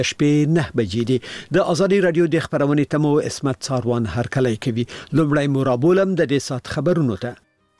شپې 9 بجې دي. د ازادي رادیو د خبرونې تمو اسمت څاروان هرکلی کوي. لومړی مرابولم د دې سات خبرونو ته.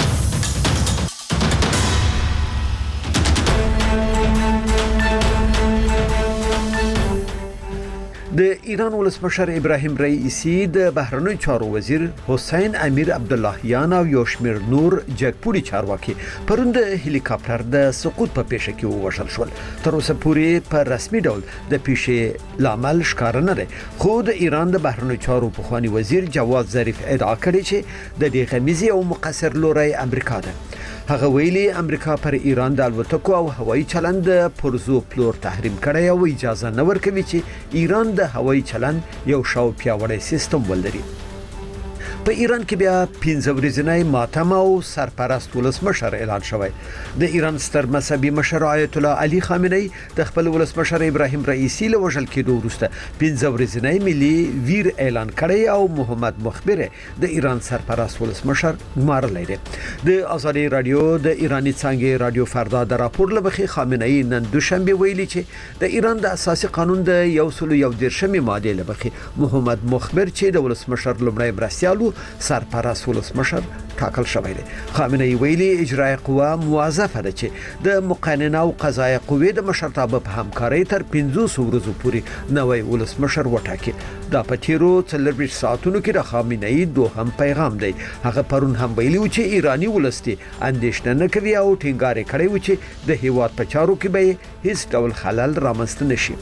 د ایران ولسمشر ابراهیم رئیسی د بهرنیو چارو وزیر حسین امیر عبداللهیان او یو شمېر نور جګپوړي چارواکي پرون د هلیکاپټر د سقوط په پیښه کې ووژل شول. تر اوسه پورې په رسمي ډول د پیښې لامل ښکاره نه دی، خو د ایران د بهرنیو چارو پخوانی وزیر جواد ظریف ادعا کړې چې د دې غمیزي او مقصر لوري امریکا ده. هغه ویلي امریکا پر ایران د الوتکو او هوایي چلند پرزو پلور تحریم کړی او اجازه نه ورکوي چې ایران د هوایي چلند یو شاو پیاوړی سیستم ولري. په ایران کې بیا 15 ورځې ماتم او سرپرست ولسمشر اعلان شوی. د ایران ستر مذهبي مشر آیت الله علي خامنه‌ای د خپل ولسمشر ابراهیم رئیسی له وژل کېدو وروسته 15 ورځې ملي ویر اعلان کړی او محمد مخبر د ایران سرپرست ولسمشر مارلی دی. د ازادي رادیو د ایرانی څنګه رادیو فردا د راپور لبخي خامنه‌ای نن دوشنبه ویلي چې د ایران د اساسي قانون د 111 ماده لبخي محمد مخبر چې د ولسمشر لومړی مرستیالو سرپرست ولسمشر ټاکل شوی دی. خامنه‌ای ویلي اجرایي قوه موظفه ده چې د مقننه او قضایي قوې د مشرتابه په همکارۍ تر 500 ورځې پورې نوی ولسمشر وټاکي. دا په تیرو 24 ساعتونو کې د خامنه‌ای دوهم پیغام دی. هغه پرون هم ویلي چې ایرانی ولستي اندېښنه نه کوي او ټینګار کړی و چې د هیواد په چارو کې به هیڅ ډول خلل رامنځته نشي.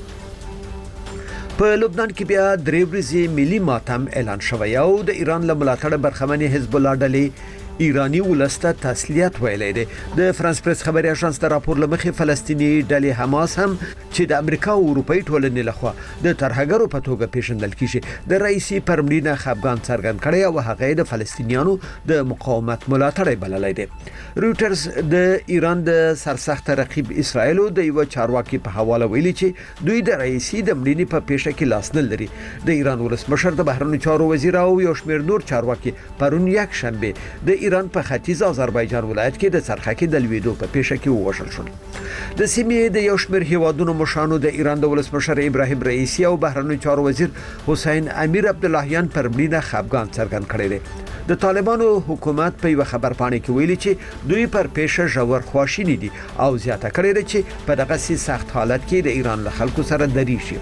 په لبنان کې بیا 3 ورځې ملي ماتم اعلان شوی او د ایران له ملاتړ برخمنې حزب الله ډلې ایرانی ولسته تسلیت ویلې ده. د فرانس پریس خبري اژانس د راپور لمخې فلسطینی ډلې حماس هم چې د امریکا او اروپאי ټولنې لخوا د ترهګرو په توګه پیژندل کیږي د رئیسي پرمړینه خفګان څرګند کړي او هغه د فلسطینیانو د مقاومت ملاتړ بللی دی. رويټرز د ایران د سرسخت رقیب اسرائیل د یو چارواکي په حواله ویلي چې دوی د رئیسي د مړینې په پیښه کې لاس نه لري. د ایران ولسمشر د بهرنیو چارو وزیر او یو شمېر نور چارواکي پرون یک شنبه د ایران په ختیځ آذربایجان ولایت کې د څرخکې د لویدو په پیښه کې ووژل شول. د سیمې د یو شمېر هیوادونو مشرانو د ایران د ولسمشر ابراهیم رئیسی او بهرنیو چارو وزیر حسین امیر عبداللهیان پر مړینه خفګان څرګند کړی دی. د طالبانو حکومت په یو خبرپاڼه کې ویلي چې دوی پر پیښه ژور خواشینی دي او زیاته کړی دی چې په دغه سخت حالت کې د ایران له خلکو سره دریشي.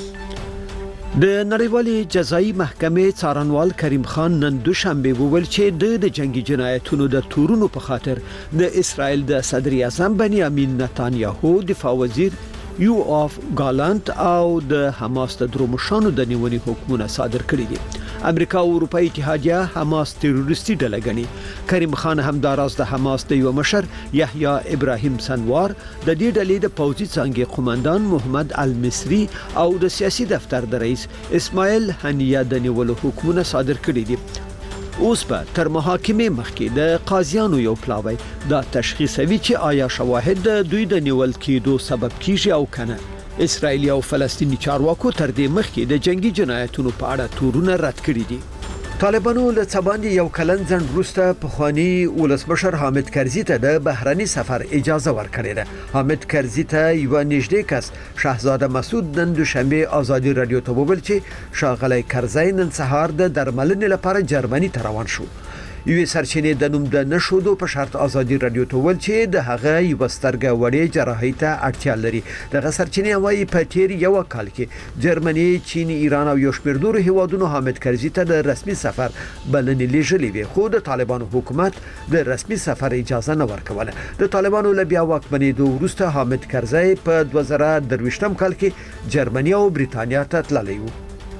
د نړیوالې جزایي محکمې څارنوال کریم خان نن دوشنبه وویل چې د جنگي جنایتونو د تورونو په خاطر د اسرائیل د صدر اعظم بنیامین نتانیاهو دفاع وزیر یو اف ګالانت او د حماس د درومشانو د نیونې حکمونه صادر کړي دي. امریکا او اروپאי اتحادیه حماس تروریستي ډله ګڼي. کریم خان همداراز د حماس د یو مشر یحیی ابراهیم سنوار د دې ډلې د پوځي څنګه قومندان محمد المصری او د سیاسي دفتر د رئیس اسماعیل هنیه د نیولو حکمونه صادر کړي دي. اوس په تر محاکمه مخکې د قاضیانو یو پلاوی دا تشخیصوي چې آیا شواهد د دوی د نیول کېدو سبب کیږي او کنه. اسرائیل او فلسطینی چارواکو تر دې مخکې د جنگي جنایتونو په اړه تورونه رد کړي دي. طالبانو له څباندې یو کلن ځنډ وروسته پخوانی ولسمشر حامد کرزي ته د بهرني سفر اجازه ورکړې ده. حامد کرزي ته یو نږدې کس شاهزاده مسعود نن دوشنبه ازادي رادیو ته وویل چې شاغلی کرزي نن سهار د درملنې لپاره جرمني ته روان شو. یوې سرچینې د نوم د نشودو په شرط ازادي رادیو ته ویل چې د هغه یو سترګه وړې جراحي ته اړتیا لري. دغه سرچینې وايي په تیر یو کال کې جرمني، چین، ایران او یو شمېر نورو هیوادونو حامد کرزي ته د رسمي سفر بلنې لیږلې وي، خو د طالبانو حکومت د رسمي سفر اجازه نه ورکوله. د طالبانو له بیا واکمنېدو وروسته حامد کرزي په 2023 کال کې جرمني او بریتانیا ته تللی و.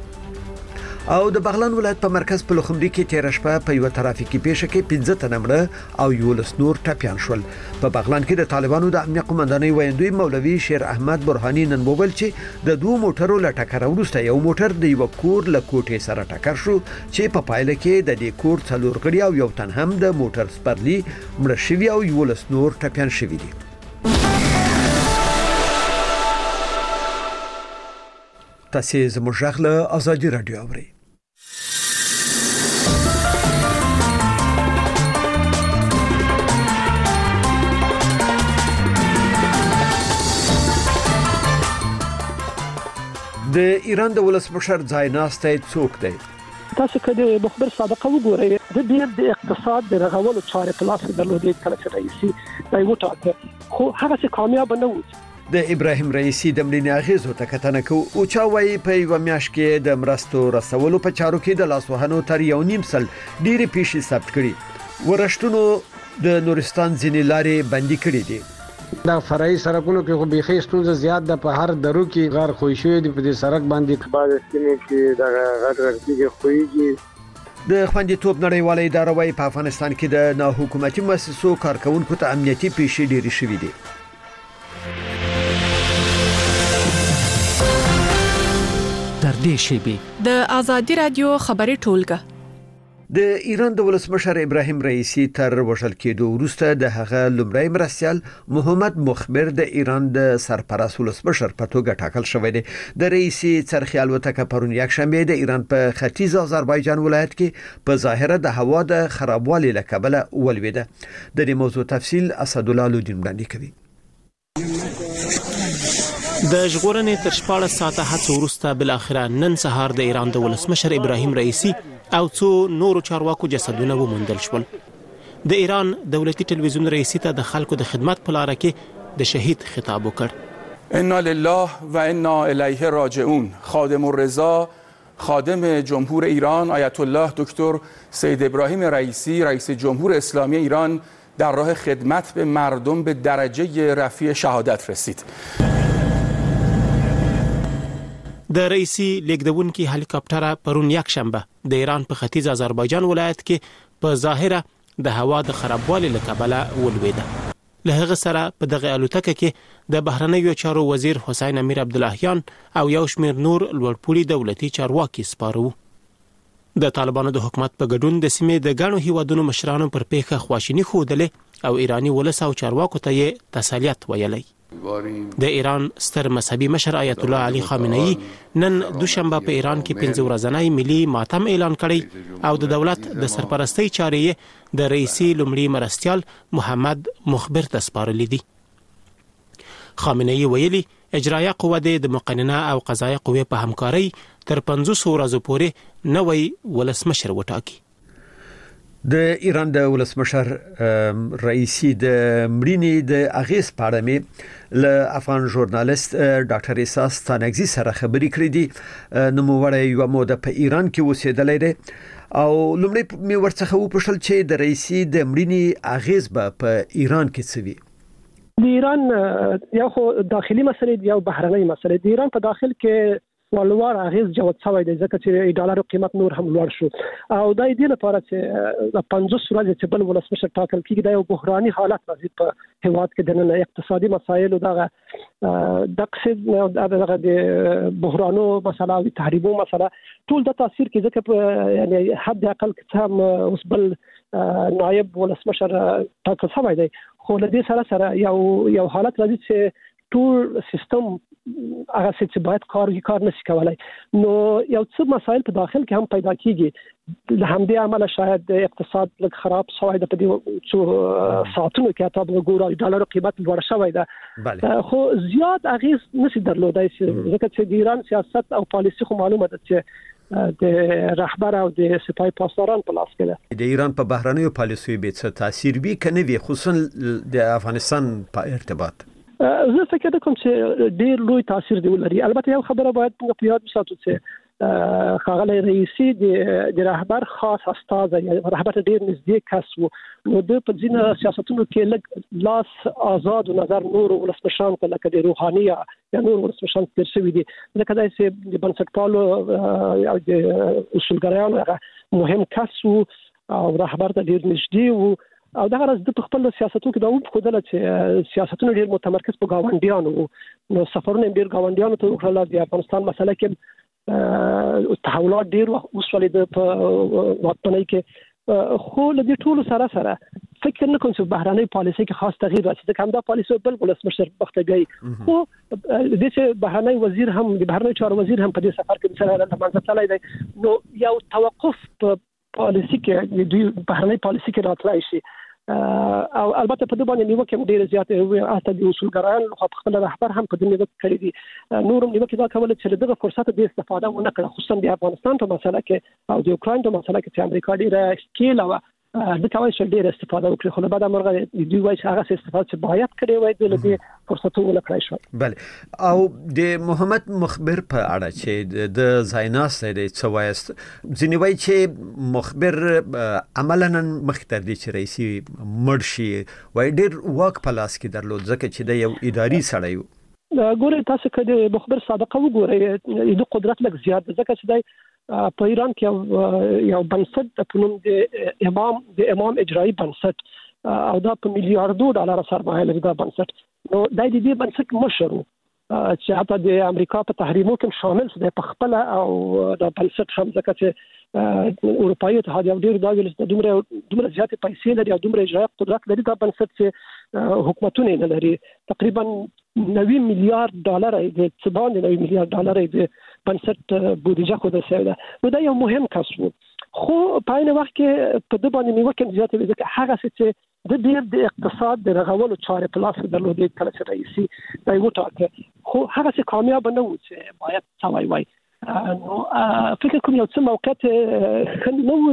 او د بغلان ولایت په مرکز په لوخمري کې تیر شپه په یو ترافیکي پیښه کې 15 تنه مړه او 11 نور ټپيان شول. په بغلان کې د طالبانو د امنیت قومندانۍ ویاندوی مولوي شیر احمد برهانی نن وویل چې د دوه موټرو له ټکر وروسته یو موټر د یو کور له کوټې سره ټکر شو چې په پایله کې د دې کور څلور غړي او یو تن هم د موټر سپرلی مړ شوی او 11 نور ټپيان شوی دي. تاسو زموږ غږ له ازادي رادیو اورئ. د ایران د ولسمشر ځایناستی څوک دی؟ تاسو کله مخبر صادقه وګورئ د ډیر د اقتصاد د رغولو چارې په لاس کې درلودې کله چې رئیسي دا یو ټاکه خو هغه څه کامیاب نه و. د ابراهیم رئیسی د مړینې اغیزو ته کتنه کو او چا وایي په یو میاشت کې د مرستو رسولو په چارو کې د لاسوهنو تر 1.5 سل ډېری پیښې ثبت کړي. ورښتونو د نورستان ځینې لارې بندي کړې دي. دا فرعي سړکونو کې خو بيخي ستونزه زیات ده، په هر درو کې غار خوښ شوی دی، په دې سړک باندې بعض سیمو کې دا غټ کې خوېږي. د خوندیتوب نړیواله اداره وايي په افغانستان کې د ناحکومتي مؤسسو کارکونکو ته امنیتي پیښې ډېرې شوې دي. تر دې شیبې د آزادي رادیو خبري ټولګه د ایران د ولسمشر ابراهیم رئیسی تر وژل کېدو وروسته د هغه لومړی مرستیال محمد مخبر د ایران د سرپرست ولسمشر په توګه ټاکل شوی دی. د رئیسی څرخي الوتکه پرون یک شنبه د ایران په ختیځ آذربایجان ولایت کې په ظاهره د هوا د خرابوالي له کبله ولویده. د دې موضوع تفصیل اسدالله لودین وړاندې کوي. د ژغورنې تر 14 ساعته هڅو وروسته بل اخره نن سهار د ایران د ولسمشر ابراهیم رئیسی او څو نورو چارواکو جسدونه وموندل شول. د ایران دولتي ټلویزیون رئیسی ته د خلکو د خدمت په لار کې د شهید خطاب وکړ. انا لله و انا الیه راجعون. خادم الرضا خادم جمهور ایران آیت الله دکتر سید ابراهیم رئیسی رئیس جمهور اسلامی ایران در راه خدمت به مردم به درجه رفیع شهادت رسید. د رئیسی لیکدونکو هلیکاپټر پرون یک شنبه د ایران په ختیځ آذربایجان ولایت کې په ظاهره د هوا د خرابوالي له کبله ولویده. له هغه سره په دغه الوتکه کې د بهرنیو چارو وزیر حسین امیر عبداللهیان او یو شمېر نور لوړپوړي دولتي چارواکي سپاره وو. د طالبانو د حکومت په ګډون د سیمې د ګڼو هیوادونو مشرانو پر پیښه خواشیني ښودلې او ایرانی ولس او چارواکو ته یې تسلیت ویلی. د ایران ستر مذهبي مشر آیت الله علي خامنه‌ای نن دوشنبه په ایران کې 15 ورځنی ملي ماتم اعلان کړی او د دولت د سرپرستی چارې د رئیسی لومړي مرستیال محمد مخبر ته سپارلې دي. خامنه‌ای ویلي اجرایه قوه د مقننه او قضایه قوه په همکارۍ تر 500 ورځې پورې نوې ولسمشر وټاکي. د ایران د ولسمشر رئیسی د مړینې د اغیز په اړه مې له افغان ژورنالیست ډاکټر احساس ستانکزي سره خبرې کړې دي. نوموړی یو موده په ایران کې اوسېدلی دی او لومړی مې ورڅخه وپوښتل چې د رئیسی د مړینې اغیز به په ایران کې څه وي. د ایران یو خو داخلي مسلې یو بهرنۍ مسلې. د ایران په داخل کې ولوار اغیز جوړ شوی دی ځکه چې ډالر قیمت نور هم لوړ شو او دا دې لپاره چې 500 ورځې چې بل ولسمشر ټاکل کیږي دا یو بحراني حالت راځي په هیواد کې د نن اقتصادي مسایل او دغه د بحرانو مسله او تحریمو مسله ټول د تاثیر کې ځکه یعنی حد اقل هم اوس بل نائب ولسمشر ټاکل شوی دی خو له دې سره یو حالت راځي چې ټول سیستم هغه چې باید کار نشي کولای. نو یو څه مسایل په داخل کې هم پیدا کیږي. له همدې عمله شاید اقتصاد لږ خراب شوی د په دې څو ساعتونو کې تاسو وګورئ ډالر قیمت لوړ شوی ده خو زیات اغیز نشي درلودای ځکه چې د ایران سیاست او پالیسی خو معلومه ده چې د رهبر او د سپاه پاسداران په لاس کې ده. د ایران په بهرنیو پالیسیو به څه تاثیر وي کنه وي خصوصا د افغانستان په ارتباط؟ زه فکر کوم چې ډیر لوی تاثیر دی ولري. البته یو خبره باید په یاد وساتو چې ښاغلی رئیسی د رهبر خاص استاد یا رهبر ډیر نږدې کس وو نو د په ځینو سیاستونو کې لږ لاس آزاد و نظر نور ولسمشران لکه د روحاني یا نور ولسمشران تیر شوي دي ځکه دا چې د بنسټپالو او د اصولګرایانو مهم کس وو او رهبر ته ډیر نږدې وو او دا غرض د خپل سیاستونو کې دا وښودل چې سیاستونه ډیر متمرکز په گاونډیانو نو سفرونه ډیر گاونډیانو ته وکړل. د افغانستان مسله کې تحولات ډیر وسولې د واکمنۍ کې خو له دې ټولو سره فکر نه کوم چې بهرنۍ پالیسي کې خاص تغییر راشي ځکه همدا پالیسي بل ولسمشر بختګي خو د دې بهرنۍ وزیر هم د بهرنۍ چارو وزیر هم په دې سفر کې سره لمانځه تللی دی نو یو توقف په پالیسي کې د بهرنۍ پالیسي کې راتلای شي او البته په دې باندې نیوکه ډیره زیاته وي اته د اصولګرایان خو خپل رهبر هم په دې نیوکه کړې دي نورم نیوکه دا کوله چې دغه فرصت د استفاده ونه کړه خصوصا د افغانستان په مسله کې او د اوکرين په مسله کې چې امریکا ډیره سکیل او د کوي چې ډیره استفاده وکړي خو بعد مرغه د دوی وایي چې هغه استفاده چې باید کړی وای د دې فرصتونه کړی شو. بله او د محمد مخبر په اړه چې د زایناست د څوایست ځنی وایي چې مخبر عملاً مختر دي چې رئیسي مرشي وای ډیر واک پلاس کې درلود ځکه چې د یو اداري سړی و ګوره تاسو کله مخبر سابقه وګورئ د قدرت لږ زیات ځکه چې په ایران کې یو بنسټ په نوم د امام اجرایی بنسټ او دا په میلیارډو ډالر سرمایه لري دا بنسټ نو د دې بنسټ مشر چې حتی د امریکا په تحریمو کې شامل دی په خپل او د بنسټ هم ځکه چې اروپאי اتحاد یو ډیر دا ویل چې دومره زیات پیسې لري او دومره اجرایی قدرت لري دا بنسټ چې حکومتونه نه لري تقریبا 90 میلیارډ ډالر د څبان 90 میلیارډ ډالر د بنسټ بودیجه خو د سوي ده نو دا یو مهم کس وو خو په این وخت کې په دې باندې نیوکه زیاته وي چې هغه چې د ډیر د اقتصاد د رغولو چارې په لاس درلودې کله چې رئیسي دا یو ټاکه خو هغه چې کامیاب نه و چې باید سوي وای نو فکر کوم یو څه موقعیت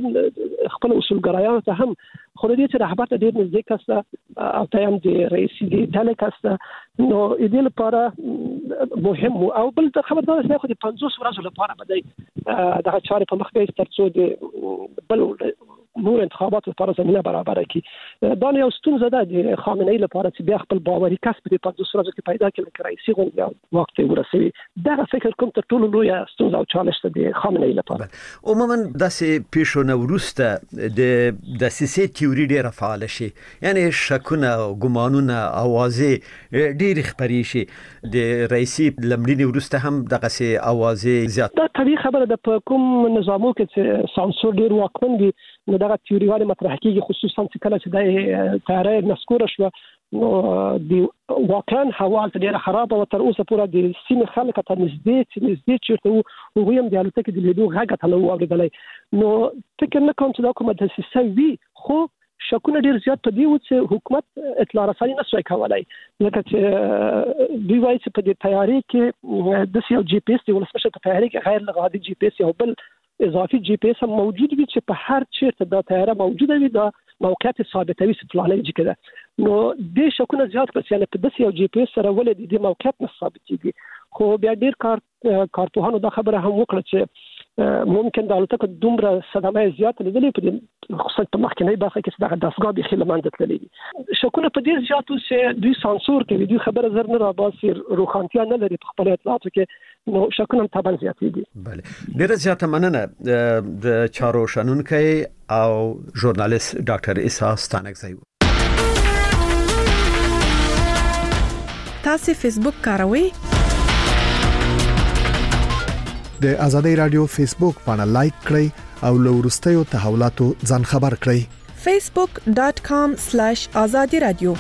نو خپل اصولګرایانو ته هم خو دې چې رهبر ته ډیر نږدې کسته او ته هم د رئیسي د ډلې کسته نو دې لپاره مهم او بل خبردار نه خو د 50 ورځې لپاره بدای دغه چارې په مخ کې ترڅو د بل نور انتخابات لپاره زمينه برابر کړي دا یو ستونزه ده د خامنه‌ای لپاره چې بیا خپل باوري کسب په 50 ورځو کې پیدا کړي چې رئیسي غونډه وخت ورسوي دا فکر کوم تر ټولو لوی ستونزه او چالش ده د خامنه‌ای لپاره عموما داسې پیښونه ورسته د سیاسي تیوري ډیره فعال شي یعنی شکونه ګمانونه اوازې ډیر خبري شي د رئیسي لمړینی ورسته هم دغه سي اوازې زیات دا طبيعي خبره ده په کوم نظامو کې چې سانسور ډیر واکمن دي نو دا تیوریواله مطرح کیږي خصوصا چې کله چې د تیارې نسکور شو نو د واقعا حواله ډیره خراب او تر اوسه پورې د سیمه خلک ته نږدې چیرته وو هم د الوتکې د لیدو غږ ته نو اوریدلای نو فکر نه کوم چې دا کومه دسیسه وي خو شکونه ډیر زیات په دی و چې حکومت اطلاع رساني نه شوي کولای لکه چې دوی وایي چې په دې تیاری کې د سیو جی پی ایس دی ولسمشر په تیاری کې غیر لغادي جی پی ایس یو بل اضافي جی پی ایس هم موجود وي چې په هر چیرته د تیاره موجوده وي د موقعیت ثابتوي چې فلانه ځای کې ده نو د شکونه زیات پس یعنی په داسې یو جی پی ایس سره ولې د موقعیت نه ثابتېږي خو بیا ډیر کارپوهانو دا خبره هم وکړه چې ممکن د الوتکه دومره صدمه زیات لیدلې په خصوصا په مخکنی برخه کې چې د داسګاه به خلمانځت لري شکونه په ډیر زیاتو چې دوی سانسور کوي دوی خبره زر نه را باسي روخانتیا نه لري په خپل اطلاعاتو کې نو شکونه طبعا زیاتېږي بله ډیره زیاته مننه د چارو شنونکي او ژورنالیست ډاکټر عیسی ستانکزی تاسو فیسبوک کاروئ د ازادي رادیو فیسبوک باندې لایک کړئ او له وروستیو تحولاتو ځان خبر کړئ facebook.com/azadi radio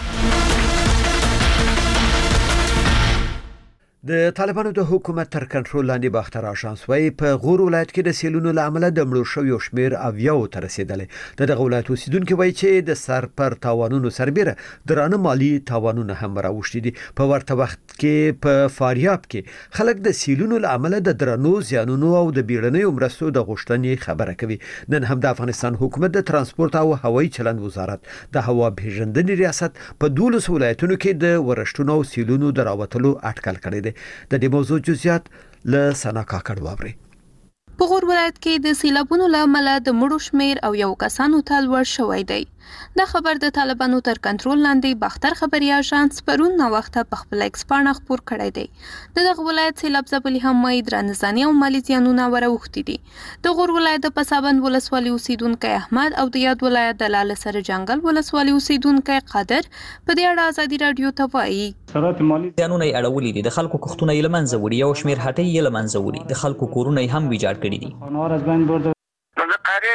د طالبانو د حکومت تر کنټرول لاندې باختر آژانس وايي په غور ولایت کې د سیلونو لامل د مړو شویو شمیر اویاو ته رسیدلې دغه ولایت اوسیدونکو وایي چې د سر پر تاوانونو سربېره درانه مالی تاوانونه هم راوښتي دي په ورته وخت کې په فاریاب کې خلک د سیلونو لامل د درنو زیانونو او د بیړنیو مرستو د غوښتنې خبره کوي نن هم د افغانستان حکومت د ترانسپورت او هوایي چلند وزارت د هوا پیژندنې ریاست په 12 ولایتونو کې د ورشتونو او سیلونو دراوتلو اټکل کړی دی د دې موضوع جزئیات له سنا کاکړ واوري په غور ولایت کې د سیلابونو لامل د مړو شمیر او یو کسانو ته لوړ شوی دی دا خبر د طالبانو تر کنټرول لاندې باختر خبري آژانس پرون نو وخت په خپل ایکس باندې خبر کړی دی دغه ولایت سیلاب ځپلي هم مې درنځاني او مالی زیانونه وروختي دي د غور ولایت په پسابند ولسوالۍ اوسیدونکو احمد او د یاد ولایت د لاله سره جنگل ولسوالۍ اوسیدونکو قادر په دې اړه ازادي رادیو ته وایي سرات مالی زیانونه اړولې دي د خلکو کوختونه یې لمنځه وړي او شمیر هټۍ یې لمنځه وړي د خلکو کورونه هم ویجاړ کړي دي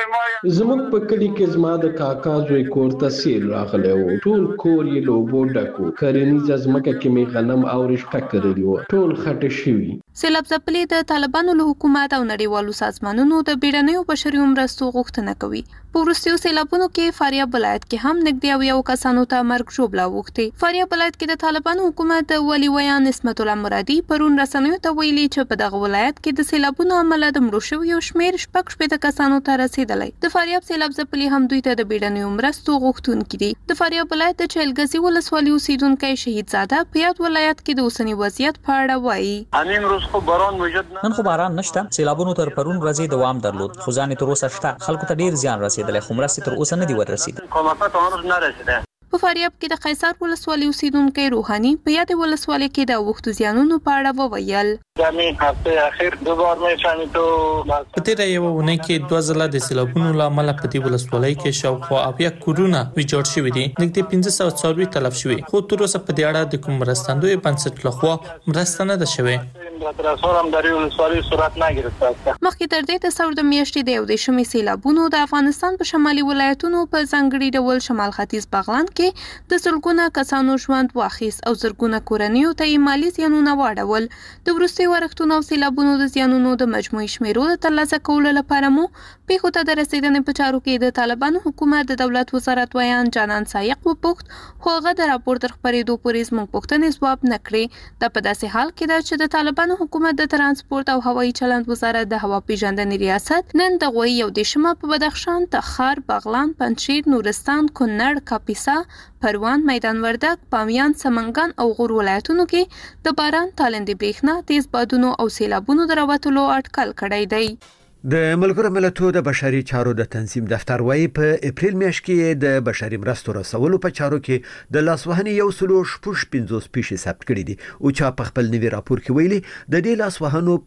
زموږ په کلی کې زما د کاکا زوی کور ته سیل راغلی و. ټول کور یې له اوبو ډک و. کرنیزه ځمکه کې مې غنم او رشقه کرلي وو. ټول خټه شوي. سیلاب ځپلي د طالبانو له حکومت او نړیوالو سازمانونو د بیړنیو بشري مرستو غوښتنه کوي. په وروستیو سیلابونو کې فاریاب ولایت کې هم نږدې 100 کسانو ته مرګ ژوبله اوښتې. فاریاب ولایت کې د طالبانو حکومت د ولي ویان نسبت الله مرادي پرون رسنیو ته ویلي چې په دغه ولایت کې د سیلابونو عمله د مړو شویو شمېر 6 کسانو ته رسیدلی. د فاریاب سیلاب ځپلي هم دوی ته د بیړنیو مرستو غوښتونکي دي. د فاریاب ولایت د چهلګزي ولسوالۍ اوسیدونکی شهید زاده په یاد ولایت کې د اوسني وضعیت په اړه وایي. نن خو باران نشته. سیلابونو تر پرون ورځې دوام درلود، خو ځان تر اوسه شته. خلکو ته ډیر زیان رسیدلی، خو مرستې تر اوسه نه دی ورسیدلې. په فاریاب کې د قیصر ولسوالۍ اوسیدونکي روحاني په یاد ولسوالۍ کې د اوښتو زیانونو په اړه وویل. په تیره یوه اونۍ کې 2 ځله د سیلابونو له امله په دې ولسوالۍ کې شاوخوا 80 کورونه ویجاړ شوي دي. نږدې 1500 څاروي تلف شوي، خو تر اوسه په دې اړه د کوم مرستندوی بنسټ لخوا مرسته نه ده شوې. مخکې تر دې د سور د میاشتې د 11 سیلابونو د افغانستان په شمالي ولایتونو په ځانګړي ډول شمال ختیځ بغلان کې د سلګونه کسانو ژوند واخیست او زرګونه کورنیو ته مالی زیانونه واړول. د وروستي ورښتونو او سیلابونو د زیانونو د مجموعي شمیرو د ترلاسه کولو لپاره مو پیښو ته د رسیدنې په چارو کې د طالبانو حکومت د دولت وزارت ویان جانان سایق وپوښت، خو هغه د راپور تر خپرېدو پورې زموږ پوښتنې ځواب نه کړې. دا په داسې حال کې ده چې د طالبانو حکومت د ترانسپورت او هوایي چلند وزارت د هوا پیژندنې ریاست نن د غوي یو دیشمه په بدخشان، تخار، بغلان، پنجشیر، نورستان، کونړ، کاپیسا، پروان، میدان وردګ، بامیان، سمنګان او غور ولایتونو کې د باران، تالندې برېښنا، تیز بادونو او سیلابونو د راوتلو اټکل کړی دی. د ملګرو ملتونو د بشري چارو د تنظیم دفتر وايي په اپریل میاشت کې د بشري مرستو رسولو په چارو کې د لاسوهنې 150 پیښې ثبت کړې دي. او چا په خپل نوي راپور کې ویلي د دې لاسوهنو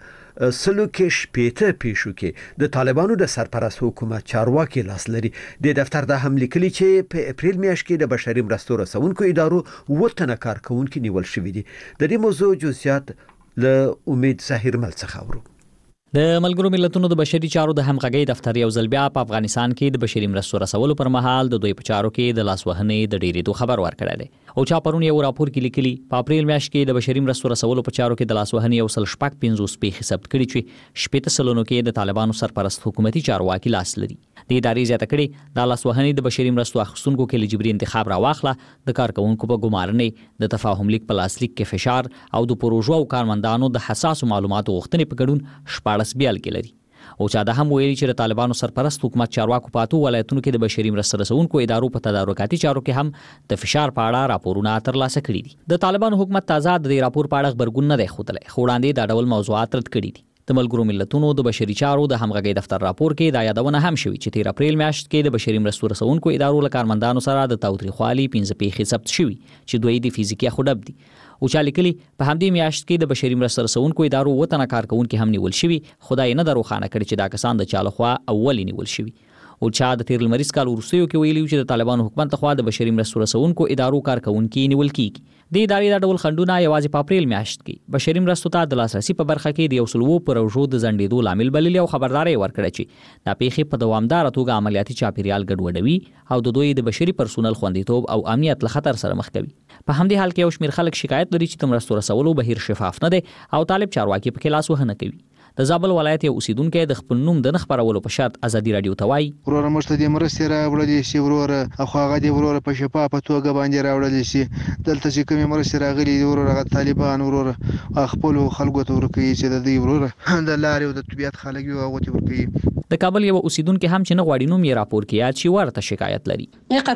په سلو کې 15 پیښو کې د طالبانو د سرپرست حکومت چارواکي لاس لري. د دفتر د هم لیکلي چې په اپریل میاشت کې د بشري مرستو رسونکو ادارو وټنه کارکونکو نیول شوې دي. د دې موضوع جزئیات له امید ظاهر مل څخه اورو. د ملګرو ملتونو د بشري چارو د همغږۍ دفتر یو ځل بیا په افغانستان کې د بشري مرستو رسولو پر مهال د دوی په چارو کې د لاسوهنې د ډیرېدو خبر ورکړی دی. او چا پرون یو راپور کې لیکلي په اپریل میاشت کې د بشري مرستو رسولو په چارو کې د لاسوهنې 150 پیښې ثبت کړي چې 80 سلنو کې د طالبانو سرپرست حکومتي چارواکي لاس لري. د ادارې زیاته کړي د لاسوهنې د بشري مرستو اخیستونکو کې لجبري انتخاب راواخله، د کارکونکو په ګمارنې، د تفاهم لیک په لاسلیک کې فشار او د پروژو او کارمندانو د حساسو معلوماتو غوښتنې په ګډون 14 بیلګې لري. او چا د هم ویلي چې د طالبانو سرپرست حکومت چارواکو په 8 ولایتونو کې د بشري مرستو رسونکو ادارو په تدارکاتي چارو کې هم د فشار په اړه راپورونه ترلاسه کړي دي. د طالبانو حکومت تازه د دې راپور په اړه خبرګون نه دی ښودلی، خو وړاندې دا ډول موضوعات رد کړي دي. د ملګرو ملتونو د بشري چارو د همغږۍ دفتر راپور کې دا یادونه هم شوې چې 13 اپریل میاشت کې د بشري مرستو رسونکو ادارو له کارمندانو سره د تاوتریخوالي 15 پیښې ثبت شوي چې دوی د فزیکي خډب دي. او چا لیکلي په همدې میاشت کې د بشري مرستو رسونکو ادارو وطن کارکونکو هم نیول شوي، خدای نه دروخانه کړي چې دا کسان د چا لخوا اولي نیول شوي. او چا د تیر لمریز کال وروستیو کې ویلي چې د طالبانو حکومت لخوا د بشري مرستو رسونکو ادارو کارکونکو نیول کیږي. د ادارې د ډول خندونه یوازې په اپریل میاشت کې بشري مرستو ته د لاسرسي په برخه کې د 100 پروژو د ځنډېدو لامل بللي او خبرداري ورکړه چې دا پیښې په دوامدار توګه عملیاتي چاپیریال ګډوډوي او د دوی د بشري پرسونل خوندیتوب او امنیت له خطر سره مخ کوي. په همدې حال کې یو شمېر خلک شکایت لري چې د مرستو رسولو بهیر شفاف نه دی او طالب چارواکي پکې لاسوهنه کوي. د زابل ولایت یو اوسیدونکو د خپل نوم د خبرولو په شرط ازادي رادیو ته وایي ورور مشته د مرستې راوړل شي ورور او هغه د ورور په شفافه توګه باندې راوړل شي. دلته چې کوم مرستې راغلي ورور طالبان ورور خپل خلکو ته ورکوي چې د دې ورور د لارې او د طبيعت خلک یو غوتی ورکوي. د کابل یو اوسیدونکو هم چې نه غواړي نوم یې راپور کړي یاد شي ورته شکایت لري.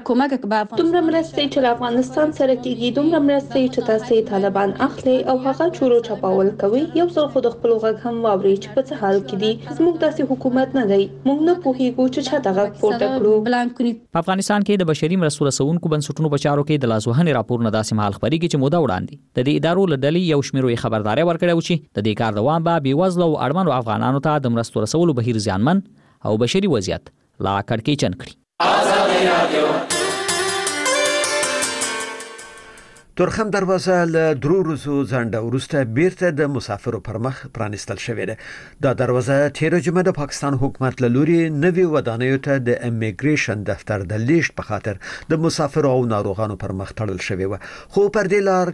دومره مرستې چې افغانستان سره کېږي، دومره مرستې چې تاسو طالبان اخلي او هغه چورو چپاول کوي، یو ځل خود خپل غږ هم واوري چې په څه حال کې دي. زموږ داسې حکومت نه دی، موږ نه پوهیږو چې چا دغه پورته کړو. په افغانستان کې د بشري مرستو رسونکو بنسټونو په چارو کې د لاسوهنې راپور نه داسې مهال خبرېږي چې موده وړاندې د دې ادارو له ډلې یو شمېر خبرداري ورکړی و چې د دې کار دوام به بېوزله او اړمنو افغانانو ته د مرستو رسولو بهیر زیانمن او بشري وضعیت لا کړکېچن کړي. تورخم دروازه له درو ورځو ځنډ وروسته بیرته د مسافرو پر مخ پرانستل شوې ده. دا دروازه تیر جمعه د پاکستان حکومت له لوري نوي ودانیو ته د امیګریشن دفتر د لیشت په خاطر د مسافرو او ناروغانو پر مخ تړل شوې و. خو په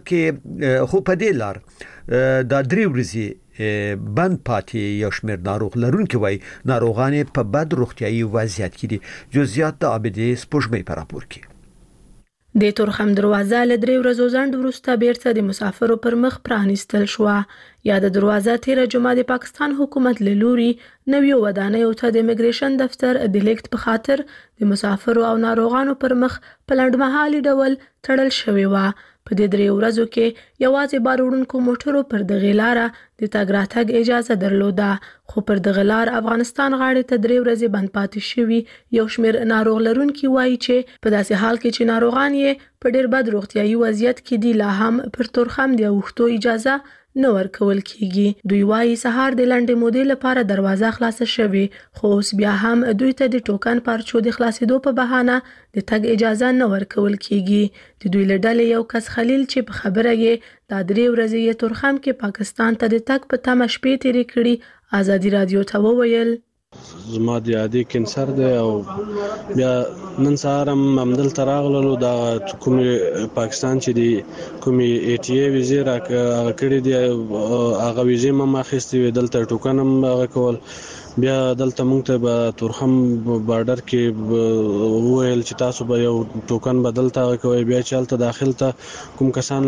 دې لار دا درې ورځې بند پاتې یو شمېر ناروغ لرونکي وای ناروغان په بد روغتیايي وضعیت کې دي. جزئیات د عابدې سپوږمۍ په راپور کې. د تورخم دروازه له 3 ورځو ځنډ وروسته بیرته د مسافرو پر مخ پرانستل شو. یا د دروازه تیر جمعه د پاکستان حکومت له لوري نوې ودانیو ته د امیګریشن دفتر د لیکت په خاطر د مسافرو او ناروغانو پر مخ په لنډمهالي ډول تړل شوی و. په دې 3 ورځو کې یوازې بار وړونکو موټرو پر دغه لار د تګ راتګ اجازه درلوده. خو پر دغه لار افغانستان غاړې ته 3 ورځې بند پاتې شوي. یو شمېر ناروغ لرونکي وایي چې په داسې حال کې چې ناروغان یې په ډېر بد روغتیايي وضعیت کې دي لا هم پر تورخم د اوښتو اجازه نه ورکول کیږي. دوی وایي سهار د لنډې مودې لپاره دروازه خلاصه شوې خو اوس بیا هم دوی ته د ټوکن پارچو د خلاصېدو په بهانه د تګ اجازه نه ورکول کیږي. د دوی له ډلې یو کس خلیل چې په خبره یې دا 3 ورځې یې تورخم کې پاکستان ته د تګ په تمه شپې تېرې کړي ازادي رادیو ته وویل زما د عادي کینسر دی او بیا نن سهار هم دلته راغلو دا کوم پاکستان چې دی کوم ای ټی ای ویزه راکړې دی هغه ویزه ما اخیستې وې دلته ټوکن هم هغه کول. بیا دلته موږ ته به تورخم بارډر کې وویل چې تاسو به یو ټوکن بدلته کوئ. بیا چې هلته داخل ته کوم کسان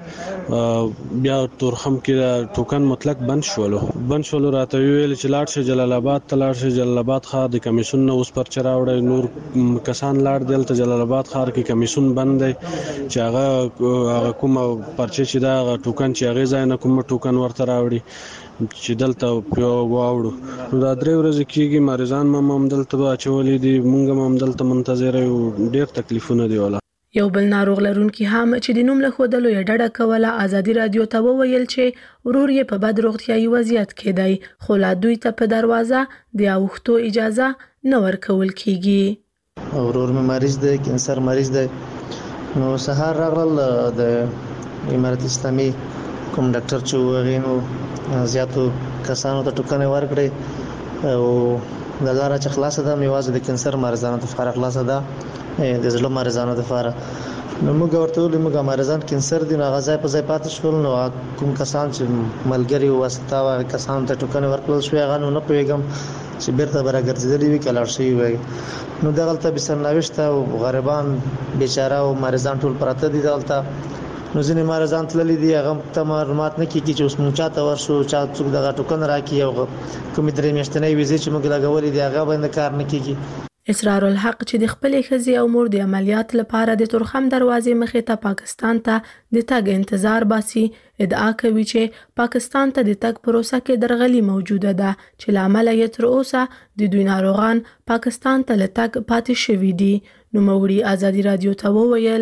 لاړل بیا تورخم کې ټوکن مطلق بند شولو راته ویل چې لاړ شي جلال آباد ته لاړ شي. جلال آباد ښار د کمیسون نه اوس پرچه راوړی. نور کسان لاړ دلته جلال آباد ښار کې کمیسون بند دی چې هغه کوم پرچه چې دا ټوکن چې هغه ځای نه کوم ټوکن ورته راوړي چې دلته په واوړو. نو دا 3 ورځې کېږي مریضان هم دلته اچولې دي مونږ هم دلته منتظر یو. ډېر تکلیفونه دی ولا. یو بل ناروغ لرونکي هم چې د نوم له ښودلو یې ډډه کوله ازادي رادیو ته وویل چې ورور یې په بد روغتیايي وضعیت کې دی خو لا دوی ته په دروازه د اوښتو اجازه نه ورکول کیږي. ورور مې مریض دی کینسر مریض دی. نو سهار راغلل د امارت اسلامي کوم ډاکټر چې وغینو زیاتو کسانو ته ټوکن ورکړي او د لاره چې خلاصه ده میوازه د کینسر مریضانو ته خلاصه ده د زړه مریضانو لپاره. نو موږ ورته ویل موږ مریضان کینسر دي نو غځای په ځای پاتې شول. نو کوم کسان چې ملګری واسطه او کسان ته ټوکن ورکړل شو هغه نو نه پیغام چې بیرته برګرځېدلی وي کلار شي وي. نو دغلته به سرنوشت او غریبان بیچاره او مریضان ټول پراته دي دلته. نو ځینې مریضان تللي دي هغه ته معلومات نه کیږي چې اوس مونږ چاته ورشو چا څوک دغه ټوکن راکړي او کومې 3 میاشتنۍ ویزې چې موږ لګولې دي هغه باندې کار نه کیږي. اسرار الحق چې د خپلې ښځې او مور د عملیات لپاره د تورخم دروازې مخې ته پاکستان ته د تګ انتظار باسي ادعا کوي چې پاکستان ته د تګ پروسه کې درغلي موجوده ده چې لامل یې تر اوسه د دوی ناروغان پاکستان ته لتګ پاتې شوي دي. نو موري ازادي رادیو ته وویل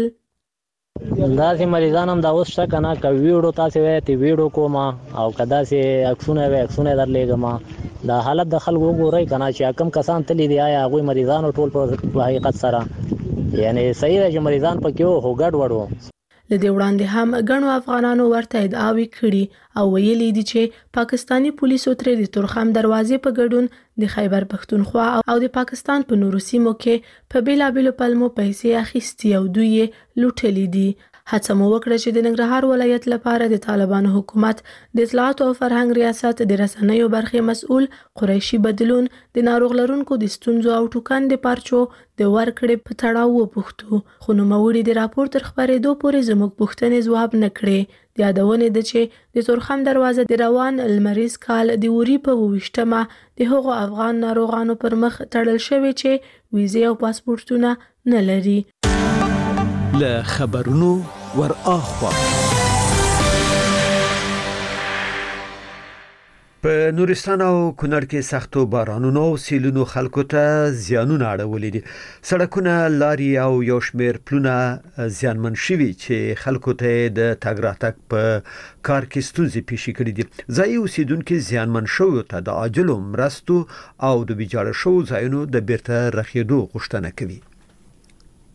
داسې مریضان هم دا اوس شته کنه که ویډیو تاسو وایي تی ویډیو کوم او کدا سي عکسونه وي عکسونه درلېږم دا حالت د خلکو وګورئ کنه چې کم کسان تللی دی آیا هغه مریضانو ټول په حقیقت سره یعنی صحیح دی چې مریضان پکې هو ګډ وړو. لدې وړاندې هم غنو افغانانو ورته ادعاوې کړي او ویلي دي چې پاکستانی پولیسو ترې د تورخم دروازې په ګډون د خیبر پښتونخوا او د پاکستان په نورو سیمو کې په بیلابیلو پلمو پیسې اخیستي او دوی یې لوټلي دي. هڅه مو وکړه چې د ننګرهار ولایت لپاره د طالبانو حکومت د اطلاعات او فرهنګ ریاست د رسنیو برخې مسؤل قریشي بدلون د ناروغ لرونکو د ستونزو او ټوکن د پارچو د ورکړې په تړاو وپوښتو خو نوموړي د راپور تر خبرېدو پورې زموږ پوښتنې ځواب نه کړې. د یادونې ده چې د تورخم دروازه د روان لمریز کال د وري په 28مه د هغو افغان ناروغانو پر مخ تړل شوی چې ویزې او پاسپورتونه نه لري. له خبرونو ور اخوا په نورستان او کونړ کې سختو بارانونو او سیلونو خلکو ته زیانونه اړولې دي. سړکونه لاري او یو شمېر پلونه زیانمن شوي چې خلکو ته د تګ راتګ په کار کې ستونزې پیښې کړې دي. ځایي اوسیدونکو زیانمن شویو ته د عاجلو مرستو او د ویجاړ شوو ځایونو د بیرته رغېدو غوښتنه کوي.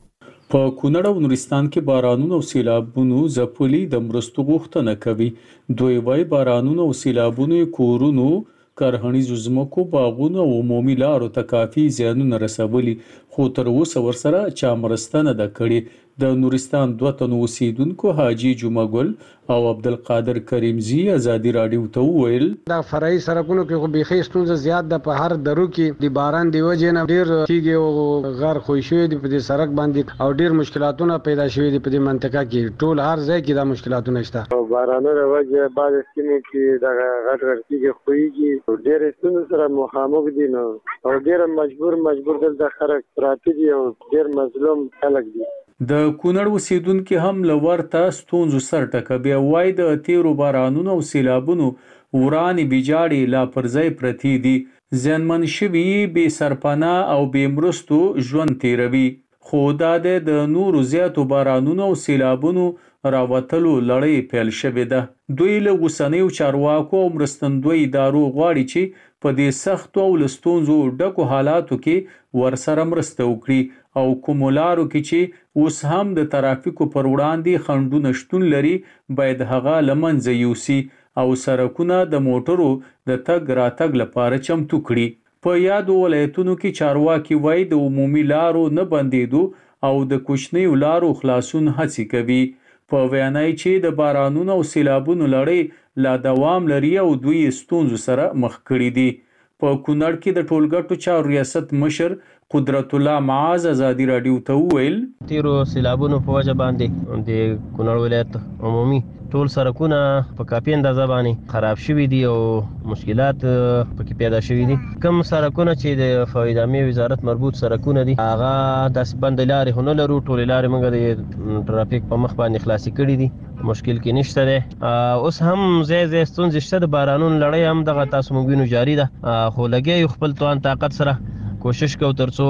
په کونړ او نورستان کې بارانونو او سیلابونو ځپلي د مرستو غوښتنه کوي. دوی وايي بارانونو او سیلابونو کورونو، کرهنیزو ځمکو، باغونو او عمومي لارو ته کافي زیانونه رسولي، خو تر اوسه ورسره چا مرسته نه ده کړې. د نورستان 2 تنو اوسیدونکو حاجی جمعه ګل او عبدالقادر کریمزی ازادي راډیو ته وویل دا فرعي سرکونو کې خو بيخي ستونزه زیات ده. په هر درو کې د باران دی وجه نه ډیر کیږي او غر خوښ شوی دی په دې سرک باندې او ډیر مشکلاتونه پیدا شوي دي په دې منطقه کې. ټول هر ځای کې دا مشکلاتونه شته. بارانونو وجه بعض سیمو کې دا غټ کیږي خوېږي ډیر ستونزې سره مخامخ دي نو او ډیر مجبور دلته خلک پراته دي او ډیر مظلوم خلک دي. د کونړ اوسیدونکو هم لورته ستونزو سر ټکوي. وای د تیرو بارانونو او سیلابونو ورانې بیجاړې لا پر ځای پرتی دي. زیانمن شوي بې سرپناه او بې مرستو ژوند تیروي. خو دا د نورو زیاتو بارانونو او سیلابونو راوتلو لړۍ پیل شوې ده. دوی له اوسنیو چارواکو او مرستندوی ادارو غواړي چې په دې سختو او له ستونزو ډکو حالاتو کې ورسره مرسته وکړي او کومو لارو کې چې اوس هم د ترافیکو پر وړاندې خنډونه شتون لري باید هغه له منځه یوسي او سرکونه د موټرو د تګ راتګ لپاره چمتو کړي. په یادو ولایتونو کې چارواکي وایي د عمومي لارو نه بندېدو او د کوچنیو لارو خلاصون هڅې کوي. په ویانای چې د بارانونو او سیلابونو لړۍ لا دوام لري او دوی ستونزو سره مخ کړي دي. په کونړ کې د ټولګټو چارو ریاست مشر قدرت الله معاذ ازادي راډیو ته وویل تیرو سیلابونو په وجه باندې د کونړ ولایت عمومي ټول سرکونه په کافي اندازه باندې خراب شوي دي او مشکلات پکې پیدا شوي دي. کوم سرکونه چې د فواید عامه وزارت مربوط سرکونه دي هغه داسې بند لارې خو نه لرو. ټولې لارې موږ د ټرافیک په مخ باندې خلاصې کړي دي. مشکل کې نشته دی. اوس هم ځای ستونزې شته. د بارانونو لړۍ هم دغه تاسو موږ وینو جاري ده خو لګیا خپل توان طاقت سره کوشش کوو ترڅو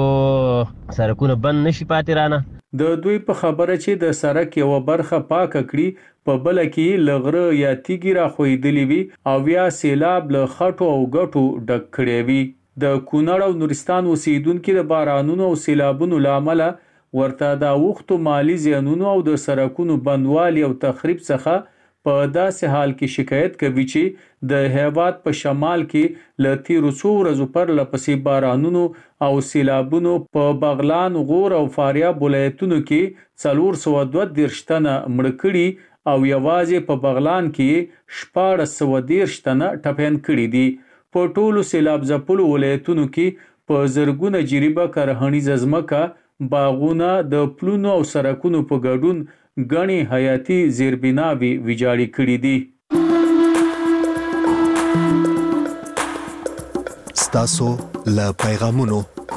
سرکونه بند نشي پاتې رانه. د دوی په خبره چې د سرک یو برخه پاکه کړي په بل کې لغره یا تیګي را خوېدلې وي او یا سیلاب له خټو او ګټو ډک کړي وي. د کونړ او نورستان اوسیدونکو د بارانونو او سیلابونو لامل ورته د وختو مالی زیانونو او د سرکونو بندوالي او تخریب څخه په داسې حال کې شکایت کوي چې د هیواد په شمال کې له تیرو څو ورځو پر لپسې بارانونو او سیلابونو په بغلان، غور او فاریاب ولایتونو کې 432 تنه مړه کړي او یوازې په بغلان کې 1413 تنه ټپیان کړي دي. په ټولو سیلاب ځپلو ولایتونو کې په زرګونه جریبه کرهنیزه ځمکه، باغونه، د پلونو او سرکونو په ګډون غني حیاتي زیربناوي ویجاړې کړې دي. ستاسو له پیغامونو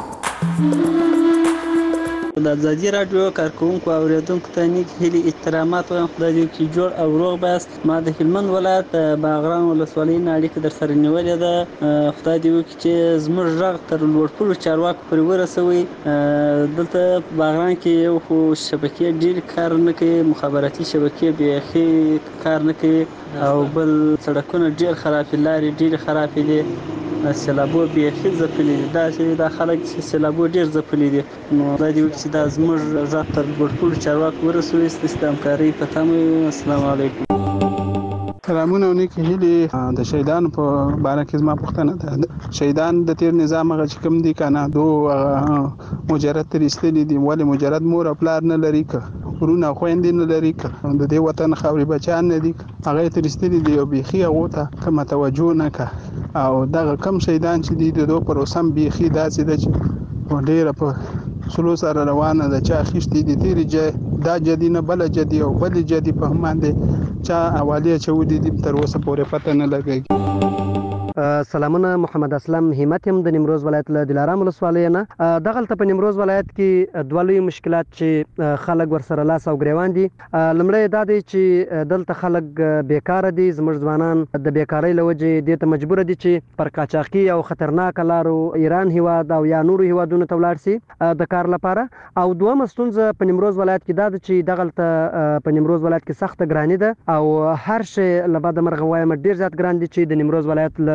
د ازادي راډیو کارکونکو او اوریدونکو ته نیک هیلې احترامات وایم. خدای دې وکړي جوړ او روغ باسط. ما د هلمند ولایت باغران ولسوالۍ نه اړیکه در سره نیولې ده. خدای دې وکړي چې زموږ غږ تر لوړپوړو چارواکو پورې ورسوي. دلته په باغران کې یو خو شبکې ډېر کار نه کوي، مخابراتي شبکې بیخي کار نه کوي او بل سړکونه ډېر خراب دي، لارې ډېرې خرابې دي. سیلابو بیخي ځپلي دي. دا خلک چې سیلابو ډېر ځپلي دي. نو خدای دې وکړي چې دا زموږ غږ تر لوړپوړو چارواکو ورسوي. ستاسو د همکارۍ په تمه یم. السلام علیکم. سلامونه او نیک هیلې. د شهیدانو په باره کې زما پوښتنه ده. شهیدان د تیر نظام هغه چې کوم دي کنه دو مجرد تر استلی دي، ولې مجرد مور او پلار نه لري، که ورونه خويندې نه لري، که د دې وطن خاورې بچان نه دي، هغه تر استلی دي او بيخي هغه ته کوم توجه نه کا. او دغه کم شهیدان چې دي د دوه پر اوسم بيخي داسې د ډېر په سلو سره روانه ده. چا خښتې دي تیرې دا جدي نه بل جدي او بل جدي په باندې چا اوالیه چودي دي تر اوسه پورې پته نه لګي. سلامونه، محمد اسلم همت يم د نیمروز ولایت له دلارام ولسوالۍ نه. دغلته په نیمروز ولایت کې دوه لوی مشکلات چې خلک ورسره لاس او ګریوان دي. لمړی دا دی چې دلته خلک بیکاره دي. زموږ ځوانان د بیکارۍ له وجې دې ته مجبور دي چې پر قاچاقي او خطرناک لارو ایران هیواد او یا نورو هیوادونو ته ولاړ شي د کار لپاره. او دویمه ستونزه په نیمروز ولایت کې دا ده چې دغلته په نیمروز ولایت کې سخته ګراني ده او هر شی له بده مرغه وایم ډېر زیات ګران دي چې د نیمروز ولایت له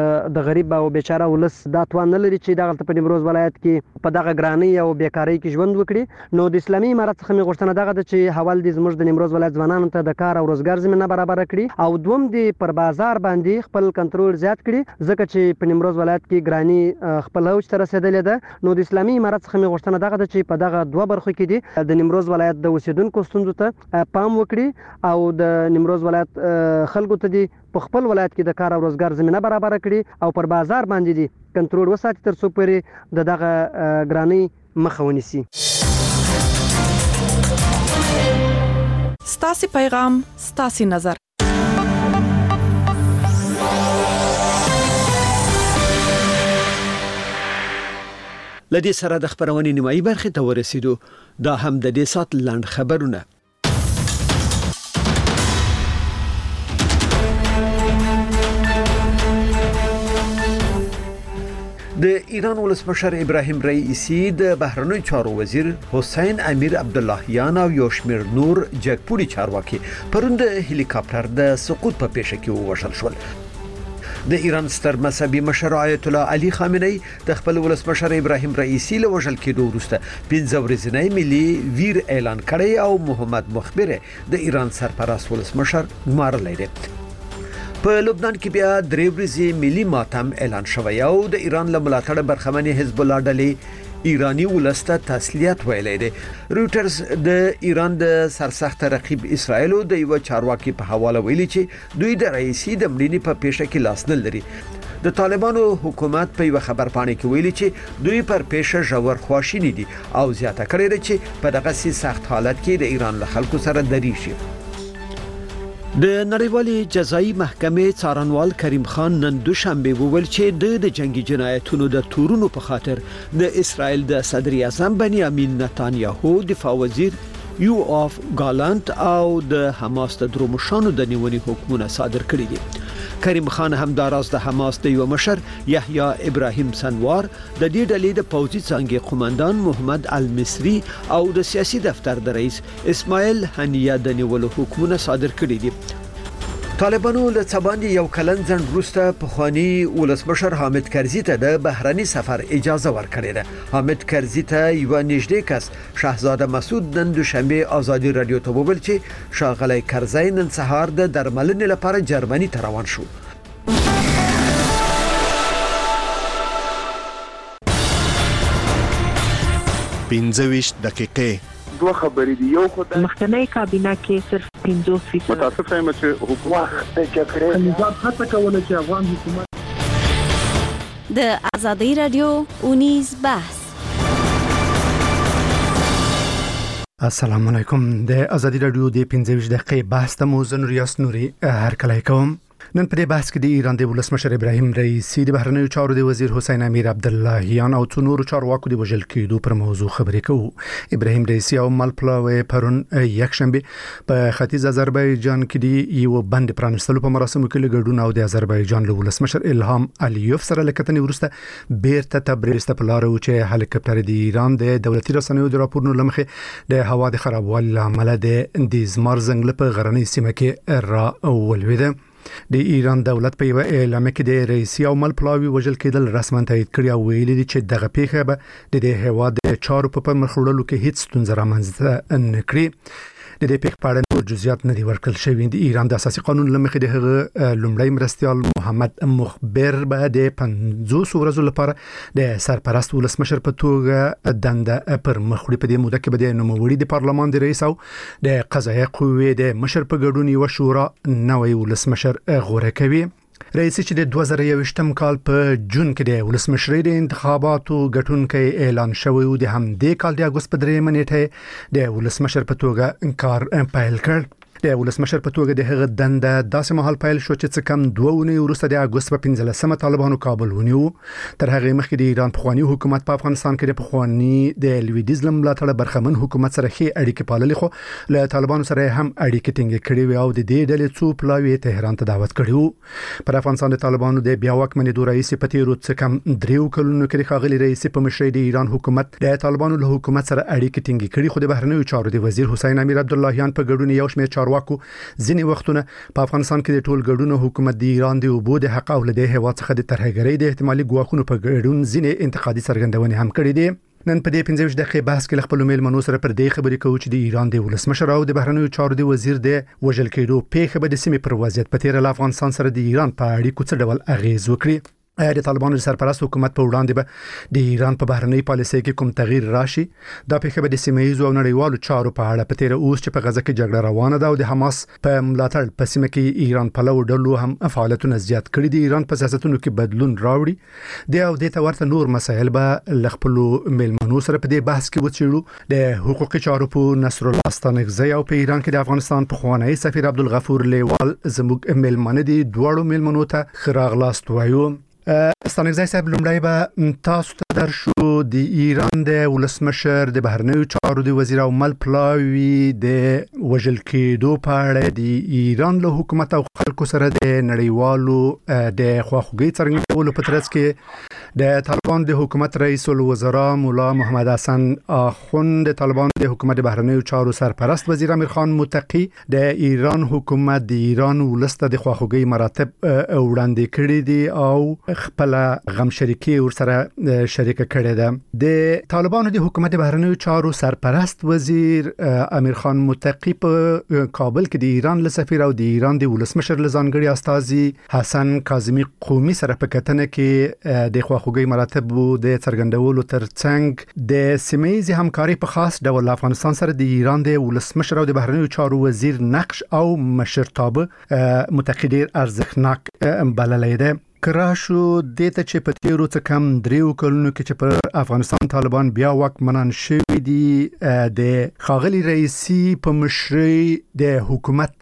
د غریب او بیچاره ولس دا توان نه لري چې دغه په نیمروز ولایت کې په دغه ګرانۍ او بیکاری کې ژوند وکړي. نو د اسلامي امارت څخه مې غوښتنه دغه ده چې حواله دې زموږ د نیمروز ولایت ځوانانو ته د کار او روزګار زمینه برابر کړي او دوم دې پر بازار باندې خپل کنټرول زیات کړي ځکه چې په نیمروز ولایت کې ګرانۍ خپل اوج ته رسیدلې ده. نو د اسلامي امارت څخه مې غوښتنه دغه ده چې په دغه دوه برخو کې دي د نیمروز ولایت د اوسیدونکو ستونزو ته پام وکړي او د نیمروز ولایت خلکو ته دي په خپل ولایت کې د کار او روزګار زمینه برابر کړي او پر بازار باندې دي کنټرول وساتي تر څو پورې دغه ګرانۍ مخه ونیسي. ستاسو پیغام ستاسو نظر. لدې سره د خبرونې نیمایي برخې ته ورسېدو. دا هم د دې سات لاند خبرونه. د ایران ولسمشر ابراهیم رئیسی د بهرنیو چارو وزیر حسین امیر عبداللهیان او یو شمېر نور جګپوړي چارواکي پرون د هلیکاپټر د سقوط په پیښه کې ووژل شول. د ایران ستر مذهبي مشر آیت الله علي خامنه‌ای د خپل ولسمشر ابراهیم رئیسی له وژل کېدو وروسته 15 ورځنی ملي ویر اعلان کړی او محمد مخبر د ایران سرپرست ولسمشر ګمارلی دی. په لبنان کې بیا 3 ورځې ملي ماتم اعلان شوی او د ایران له ملاتړ برخمنې حزب الله ډلې ایرانی ولسته تسلیت ویلې ده. رويټرز د ایران د سرسخت رقیب اسرائیل د یو چارواکي په حواله ویلي چې دوی د رئیسی د مړینې په پیښه کې لاس نه لري. د طالبانو حکومت په یو خبرپاڼه کې ویلي چې دوی پر پیښه ژور خواشینی دي او زیاته کړې ده چې په دغه سخت حالت کې د ایران له خلکو سره دریشي. د نړیوالې جزایي محکمې څارنوال کریم خان نن دوشنبه وویل چې د جنگي جنایتونو د تورونو په خاطر د اسرائیل د صدر اعظم بنیامین نتانیاهو دفاع وزیر یو اف ګالانت او د حماس د درومشانو د نیونې حکمونه صادر کړي دي. کریم خان هم داراز د حماس د یو مشر یحیی ابراهیم سنوار د دې ډلې د پوځي څنګه قومندان محمد المصری او د سیاسي دفتر د رئیس اسماعیل هنیه د نیولو حکمونه صادر کړي دي. طالبانو له څباندې یو کلن ځنډ وروسته پخوانی ولسمشر حامد کرزي ته د بهرني سفر اجازه ورکړې ده. حامد کرزي ته یو نږدې کس شاهزاده مسعود نن دوشنبه آزادي رادیو ته وویل چې ښاغلی کرزي نن سهار د درملنې لپاره جرمني ته روان شو. پنځه دقیقې دوه خبرې دي. یو خو د مخکنی کابینه کې صرف 50% متاسف یم چې حکومت د جګړې نظام هڅه کوله چې افغان حکومت د آزادۍ رادیو اونیز بحث. السلام علیکم. د آزادۍ رادیو د 15 دقیقې بحث ته مو زه ریاست نوري هرکلی کوم. نن په دې بحث کې د ایران د ولسمشر ابراهیم رئیسی د بهرنیو چارو د وزیر حسین امیر عبداللهیان او څو نورو چارواکو د وژل کېدو پر موضوع خبرې کوو. ابراهیم رئیسی او ملپلاوی پرون یکشنبه په ختیځ آذربایجان کې د یو بند پرانستلو په مراسمو کې لګډون او د آذربایجان له ولسمشر الهام علیوف سره لکتنې وروسته بیرته تبریز ته پلاره و چې هلیکاپټر د ایران د دولتي رسنیو د راپورونو لمخې د هوا د خرابوالي لامل د زمار زنګل په غرنۍ سیمه کې را ولویده. د ایران دولت په یو اعلان کې د رئیسی او ملپلاوی وژل کېدل رسماً تایید کړی او ویلي دي چې دغه پیښه به د هیواد د چارو په مخ وړلو کې هیڅ ستونزه رامنځته نه کړي. د دې پیښې په اړه نور جزئیات نه دي ورکړل شوي. د ایران د اساسي قانون لمخې د هغه لومړی مرستیال محمد مخبر به د 50 ورځو لپاره د سرپرست ولسمشر په توګه دنده پر مخ وړي. په دې موده کې به د نوموړي د پارلمان د رئیس او د قضایي قوې د مشر په ګډون یو شورا نوی ولسمشر غوره کوي. رئیسی چې د 2021 کال په جون کې د ولسمشری د انتخاباتو ګټونکي اعلان شوی او د همدې کال د اگست په 3 نیټه د ولسمشر په توګه کار پیل کړ. د ولسمشر په توګه د هغه دنده داسې مهال پیل شو چې څه کم 2 اونۍ وروسته د اگست په 15مه طالبانو کابل ونیو. تر هغه مخکې د ایران پخوانی حکومت په افغانستان کې د پخوانی د لویدیز ملاتړ برخمن حکومت سره ښې اړیکې پاللې خو له طالبانو سره هم اړیکې ټینګې کړې وي او د دې ډلې څو پلاوی تهران ته دعوت کړو. پر افغانستان د طالبانو د بیا واکمنې دوه رئیس په تیرو څه کم 3 کلونو کې ښاغلي رئیس په مشرۍ د ایران حکومت د طالبانو له حکومت سره اړیکې ټینګې کړې خو د بهرنیو چارو د وزیر حسین امیر عبداللهیان په ګډون یو شمېر چارواکو ځینې وختونه په افغانستان کې د ټول ګډون حکومت د ایران د اوبو د حق او له د هوا څخه د ترهګرۍ د احتمالي ګواښونو په ګډون ځینې انتقادي څرګندونې هم کړې دي. نن په دې 15 دقیقې بحث کې خپل میلمنو سره پر دې خبرې کوو چې د ایران د ولسمشر او د بهرنیو چارو د وزیر د وژل کېدو پیښه به د سیمې پر وضعیت په تیر له افغانستان سره د ایران په اړیکو څه ډول اغیز وکړي. د طالبانو سرپرست حکومت په وړاندې به د ایران په بهرنی پالیسۍ کې کوم تغییر راشي؟ دا پیښه به د سیمه‌ییزو او نړیوالو چارو په اړه په تیر اوس چې په غزه کې جګړه روانه ده او د حماس په ملاتړ په سیمه کې ایران په لور ډلو هم فعالیتونه زیات کړي دي ایران په سیاستونو کې بدلون راوړي دی او د تورته نور مسایل به لخپلو میلمنو سره په دې بحث کې وڅېړو. د حقوقي چارو په نصر الله ستانکزی او په ایران کې د افغانستان په خوانی سفیر عبدالغفور لیوال زموږ میلمنه دي. دواړو میلمنو ته خراغلاست وایو. ستانکزی صاحب لومړی به تاسو ته درشو د ایران د ولسمشر د بهرنیو چارو د وزیر او مل پلاوی د وژل کېدو په اړه د ایران له حکومت او خلکو سره د نړیوالو د خواخوږۍ څرګندولو په ترڅ کې د طالبان د حکومت رئیس الوزرا مولا محمد حسن آخوند د طالبان د حکومت بهرنیو چارو سرپرست وزیر امیر خان متقی د ایران حکومت د ایران ولسته د خواخوږۍ مراتب وړاندې کړي دي او خپل غم شریکي ور سره شریک کړي ده. د طالبانو د حکومت بهرنیو چارو سرپرست وزیر امیر خان متقی په کابل کې د ایران له سفیر او د ایران د ولسمشر له ځانګړي استازي حسن کاظمی قومي سره په کتنه کې د خواخوږۍ مراتب د څرګندولو ترڅنګ د سیمه‌ییزې همکاري په خاص ډول افغانستان سره د ایران د ولسمشر او د بهرنیو چارو وزیر نقش او مشرتابه متقی ډیر ارزښتناک بللی ده. کراشو دته چې په تیرو څه کم 3 کلونو کې چې پر افغانستان طالبان بیا واکمنان شوي دي د خاغلی رئیسی په مشرۍ د حکومت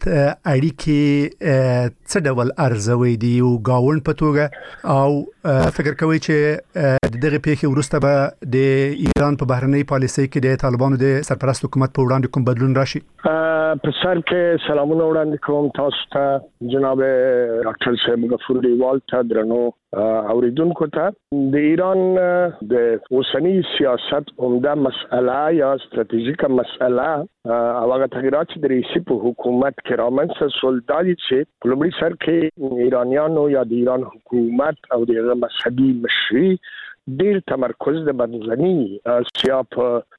اړیکې څه ډول ارزوي دي او گاوند په توګه او فکر کوي چې دغه پیښې وروسته به د ایران په بهرنی پالیسۍ کې د طالبانو د سرپرست حکومت په وړاندې کوم بدلون راشي؟ په سر کې سلامونه وړاندې کوم تاسو ته جناب ډاکټر صاحب غفور لیوال ته درنو اوریدونکو ته. د ایران د اوسنی سیاست عمده مسأله یا ستراتیژیکه مسأله او هغه تغیرات چې د رئیسی په حکومت کې رامنځته شول دا دي چې په لومړي سر کې ایرانیانو یا د ایران حکومت او د مذهبي مشري ډیر تمرکز د بدلنی سیاپ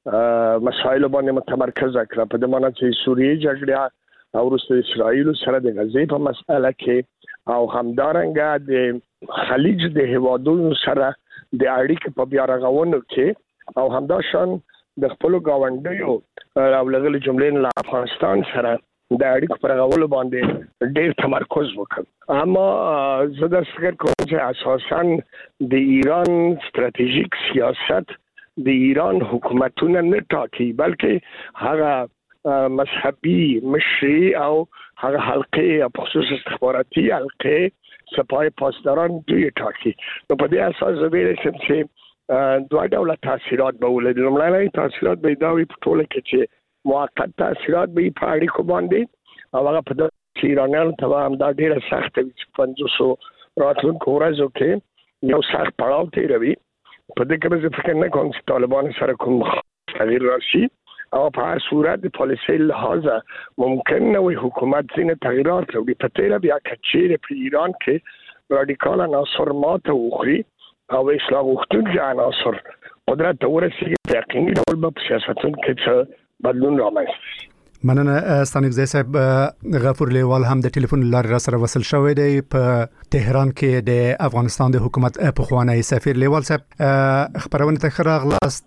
مسایل باندې متمرکز کړ په دې معنی چې سوریه جګړه او وروسته اسرائیل سره د غزې په مسأله کې او همدارنګه د خلیج د هوادونو سره د اړیکې په بیا رغونو کې او همداشان د خپل گاونډیو او لغړي جملې له افغانستان سره د اړیکو پر غوړلو باندې ډېر تمرکز وکړ. اما زه د فکر کوم چې اساساً د ایران ستراتیژیک سیاست د ایران حکومتونه نه ټاکي بلکې هغه مذهبي مشري او هغه حلقې په خصوص استخباراتي حلقې سپای پاسداران دوی ټاکي. نو په دې اساس زه ویل شم چې دوه ډول تاثیرات به ولري. لومړنی تاثیرات به دا وي په ټوله کې چې موقت تاثیرات به په اړیکو باندې او هغه په دغه ایرانیانو ته هم دا ډیره سخت وي چې 500 راتلونکو ورځو کې یو سخت پړاو تیروي. په دې کې زه فکر نه کوم چې طالبان سره کوم تغییر راشي او په هر صورت د پالیسۍ لحاظه ممکن نه وي حکومت ځینې تغییرات راوړي. په تیره بیا کچېرې په ایران کې رادیکال عناصر ماته وخوري او اصلاح غوښتونکي عناصر قدرت ته ورسېږي په یقیني ډول به په سیاستونو کې څه بدلون رامنځته شي. مننه ستانکزی صاحب. غفور لیوال هم د ټلیفون لارې را سره وصل شوی دی په تهران کې د افغانستان د حکومت پخوانی سفیر. لیوال صاحب خبرونه ته راغلاست.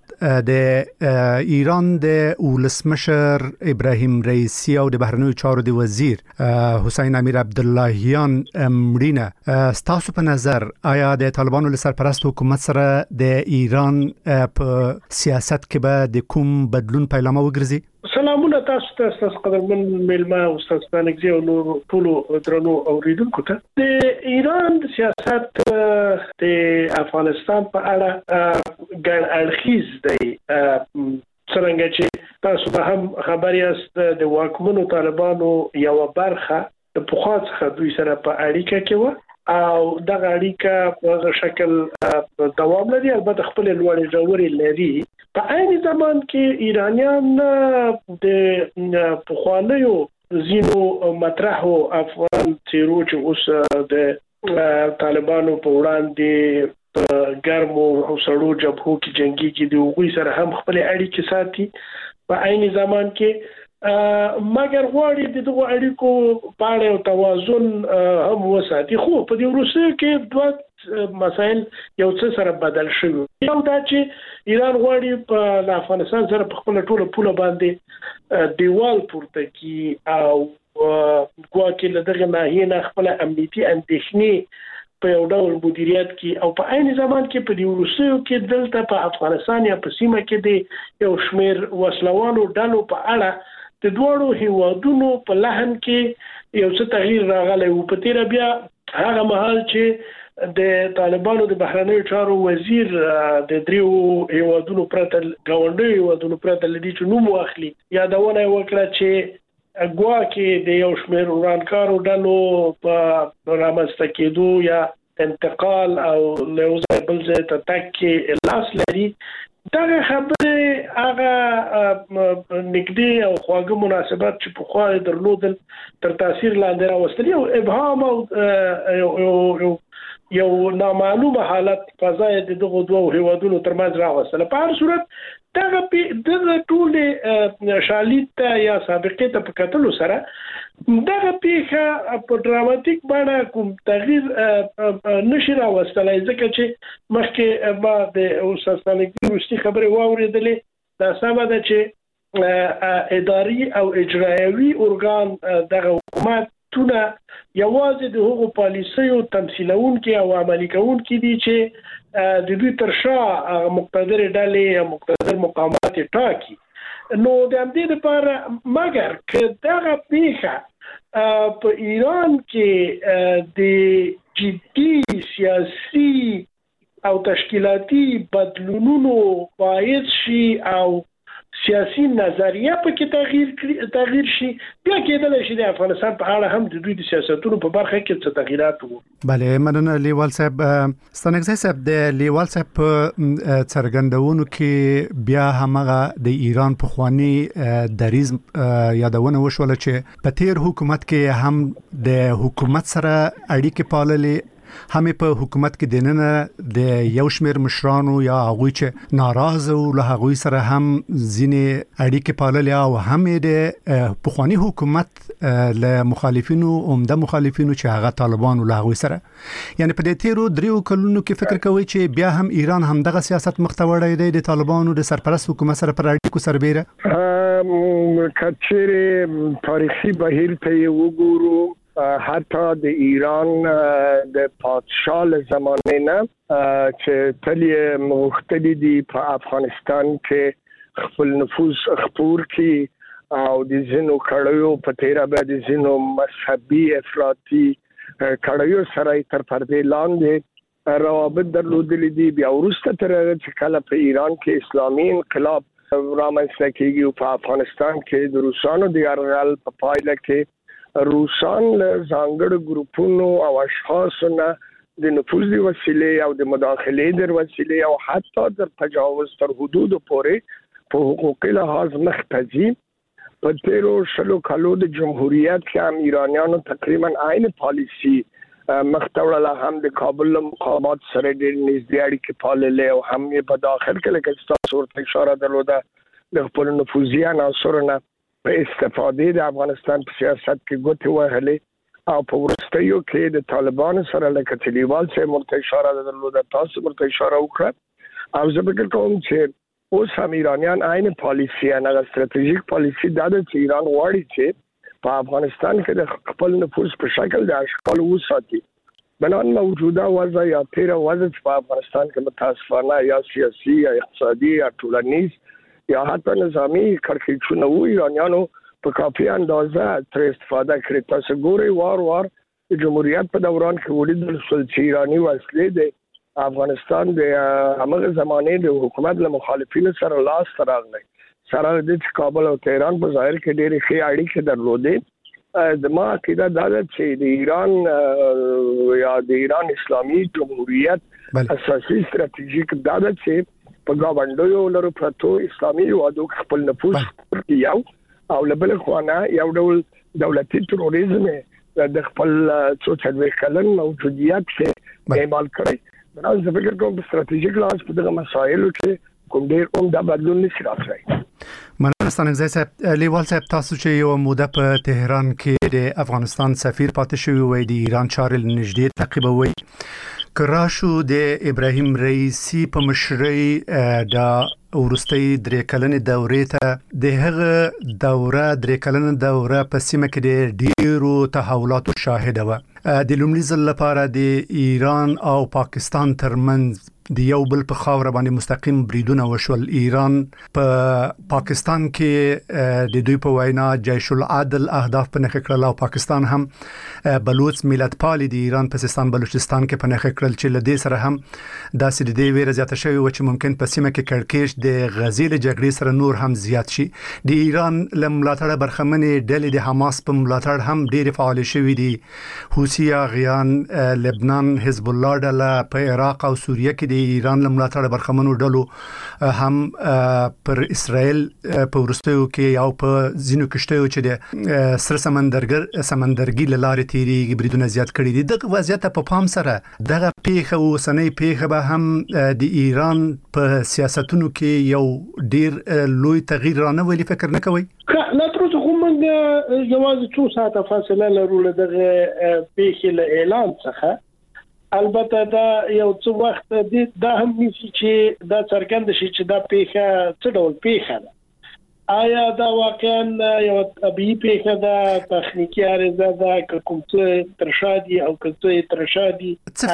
د ایران د ولسمشر ابراهیم رئیسی او د بهرنیو چارو د وزیر حسین امیر عبداللهیان مړینه ستاسو په نظر آیا د طالبانو له سرپرست حکومت سره د ایران په سیاست کې به د کوم بدلون پیلامه وګرځي؟ سلامونه تاسو ته تاسو قدرمن میلمه او استاد ستانکزی او نور ټول درنو اوریدونکو ته. د ایران سیاست د افغانستان په اړه ګڼ اړخیز دی. څنګه چې تاسو به هم خبر یاست د واکمنو طالبانو یو برخه د پخوا څخه دوی سره په اړیکه کې و او دغه اړیکه په شکل دوام لري. البته خپل لوړې ژورې لري. په عین زمان کې ایرانیان د پخوانیو زینو مطرح او افغان تیرو چې اوس د طالبانو په وړاندې ګرمو او سړو جبهو کې جنگي کې د وګړي سره هم خپل اړیکې ساتي په عین زمان کې مګر غواړي د دغه اړیکو په اړه توازن هم وساتي. خو په دې وروسته کې دوه مسایل یو څه سره بدل شوي. یو دا چې ایران غواړي په افغانستان سره په خپل ټوله پوله باندې دیوال پورته کی او ګواکې له دغه ناحیې نه خپل امنیتي اندېښنې په یو ډول مدیریت کې او په عین زمان کې په دې وروستیو کې دلته په افغانستان یا په سیمه کې د یو شمېر وسلوالو ډلو په اړه د دوړو هیوادونو په لحن کې یو څه تغییر راغلی و. په تیر بیا هغه مهال چې د طالبانو د بهرنیو چارو وزیر د دریو هیوادونو پرته ګاونډیو هیوادونو پرته لدی چې نوم واخلي یادونه وکړه چې ګواکې د یو شمېر ورانکارو ډلو په رامنځته کېدو یا انتقال او له یو ځای بل ځای ته تګ کې لاس لري. دغه خبرې هغه نږدې او خواږه مناسبات چې پخوا یې درلودل تر تاثیر لاندې راوستل یو ابهام او یو نامعلومه حالت فضای د دغه دوه هیوادونو ترمنځ راوستل. په هر صورت دغه ټول شالید یا سابقې ته په کتلو سره دغه پیښه په ډراماتیک بڼه کوم تغییر نشي راوستلای ځکه چې مخکې ما د استاد سالک وروستي خبرې واورېدلې دا سمه ده چې اداري او اجرایوي ارګان دغه حکومت تونه یوازې د هغو پالیسیو تمثیلونکي او عملي کوونکي دي چې د دوی تر شا مقتدر ډلې او مقتدر مقامات ټاکي. نو د همدې لپاره مګر که دغه پیښه په ایران کې د جدي سیاسي او تشکیلاتي بدلونونو باعث شي او سیاسي نظریه پکې تغییر شي بیا کېدلی شي د افغانستان په اړه هم د دوی د سیاستونو په برخه کې څه تغییرات وو. بله مننه لیوال صاحب. ستانکزی صاحب د لیوال صاحب په څرګندونو کې بیا همغه د ایران پخوانی دریځ یادونه وشوله چې په تیر حکومت کې هم د حکومت سره اړیکې پاللې هم په حکومت کې دننه د یو شمېر مشرانو یا هغوی چې ناراضه او له هغوی سره هم ځینې اړیکې پاللې او هم د پخوانی حکومت له مخالفینو عمده مخالفینو چې هغه طالبان له هغوی سره یعنی په دې تیرو دریو کلونو کې فکر کوي چې بیا هم ایران هم دغه سیاست مختوړی دی د طالبانو د سرپرست حکومت سره پر اړیکو سربیره کچېره تاریخي بهیر ته وګورو حتی د ایران د پادشاه زمانه نه چې تلی مختلفی دي په افغانستان کې خپل نفوذ خپور کی او د زینو کړیو په تیرا به د زینو مذهبي افراطي کړیو سره تر پردې لاندې روابط درلودلې دي. بیا وروسته تر چې کله په ایران کې اسلامي انقلاب رامنځته کیږي په افغانستان کې د روسانو د یرغل په پایله کې روسان له ځانګړو ګروپونو او اشخاصو نه د نفوذ د وسیلې او د مداخلې د وسیلې او حتی د تجاوز تر حدود پورې په حقوقي لحاظ مخته. په تیرو شلو کالو د جمهوریت کې هم ایرانیانو تقریبا عین پالیسی مختوړه هم د کابل مقامات سره د نږدې اړیکې پاللې او هم په داخل کې لکه تاسو ورته اشاره درلوده د خپل نفوذي عناصرو په استفاده د افغانستان په سیاست کې ګوتې وهلې او په وروستیو کې د طالبانو سره لکه تلیوال چې مرته اشاره درلوده تاسو مرته اشاره وکړه او زه فکر کوم چې اوس هم ایرانیان عین پالیسی نه استراتیژیک پالیسی دا د ایران غواړي چې په افغانستان کې د خپل نفوذ په شکل د اشکال وساتي. بنان موجوده وضع یا تیر وضع په افغانستان کې متاسفانه یا سیاسي یا اقتصادي یا ټولنیز یا حتی نظامی کړکېچونه وو ایرانیانو په کافي اندازه تر استفاده کړې. تاسو ګورئ وار د جمهوریت په دوران کې ولیدل شول چې ایرانی وسلې د افغانستان د هغه زمانه د حکومت له مخالفینو سره لاس راغلي سره د کابل او تهران په ظاهر کې ډېرې ښې اړیکې درلودې. زما عقیده دا ده چې د ایران یا د ایران اسلامي جمهوریت اساسي ستراتیژیک دا ده چې په گاونډیو لرو پرتو اسلامي هیوادو خپل نفوذ یو او لبل خوانه یو ډول دولتي تروریزم د خپل څو څلوېښت کلن موجودیت کې اعمال کړی دا زه فکر کوم په ستراتیژیک لحاظ په دغه مسایلو کې کوم ډېر عمده بدلون نشي راتلی. مننه ستانګزی صاحب. لیوال صاحب تاسو چې یو موده په تهران کې د افغانستان سفیر پاتې شوی وای د ایران چارې نږدې تعقیبوي کراشو د ابراهیم رئیسی په مشرۍ د ورستۍ درې کلنې دورې ته د هغه دوره درې کلنې دوره په سیمه کې د ډیرو تحولاتو شاهده و. د لومړي ځل لپاره د ایران او پاکستان ترمنځ د یو بل په خاور باندې مستقیم بریدونه وشول. ایران په پاکستان کې د دوی په وینا جیش العدل اهداف په نخښه کړل او پاکستان هم بلوچ ملت پالي د ایران په سیستان بلوچستان کې په نخښه کړل چې لدې سره هم داسې د دې ویره زیاته شوی و چې ممکن په سیمه کې کړکېچ د غزې له جګړې سره نور هم زیات شي. د ایران له ملاتړ برخمنې ډلې د حماس په ملاتړ هم ډېر فعال شوي دي. حوثي غیان لبنان حزب الله ډله په عراق او سوریه کې د ایران له ملاتړ برخمنو ډلو هم پر اسرائیل په ورستیو کې او په ځینو کشتیو چې د سر سمندرګي له لارې تیریږي بریدونه زیات کړي دي. دغه وضعیت په پام سره دغه پیښه اوسنۍ پیښه به هم د ایران په سیاستونو کې یو ډیر لوی تغییر رانه فکر نه کوي؟ لا تر اوسه خو موږ یوازې څو ساعته فاصله لرو له دغه پیښې له اعلان څخه. البته دا یو څه وخت دا هم نشي چې دا څرګند شي چې دا پیښه څه ډول پیښه ده. آیا دا واقعا یو طبيعي پیښه ده، تخنیکی عارضه ده، کوم څه ترشادي او کوم ترشادي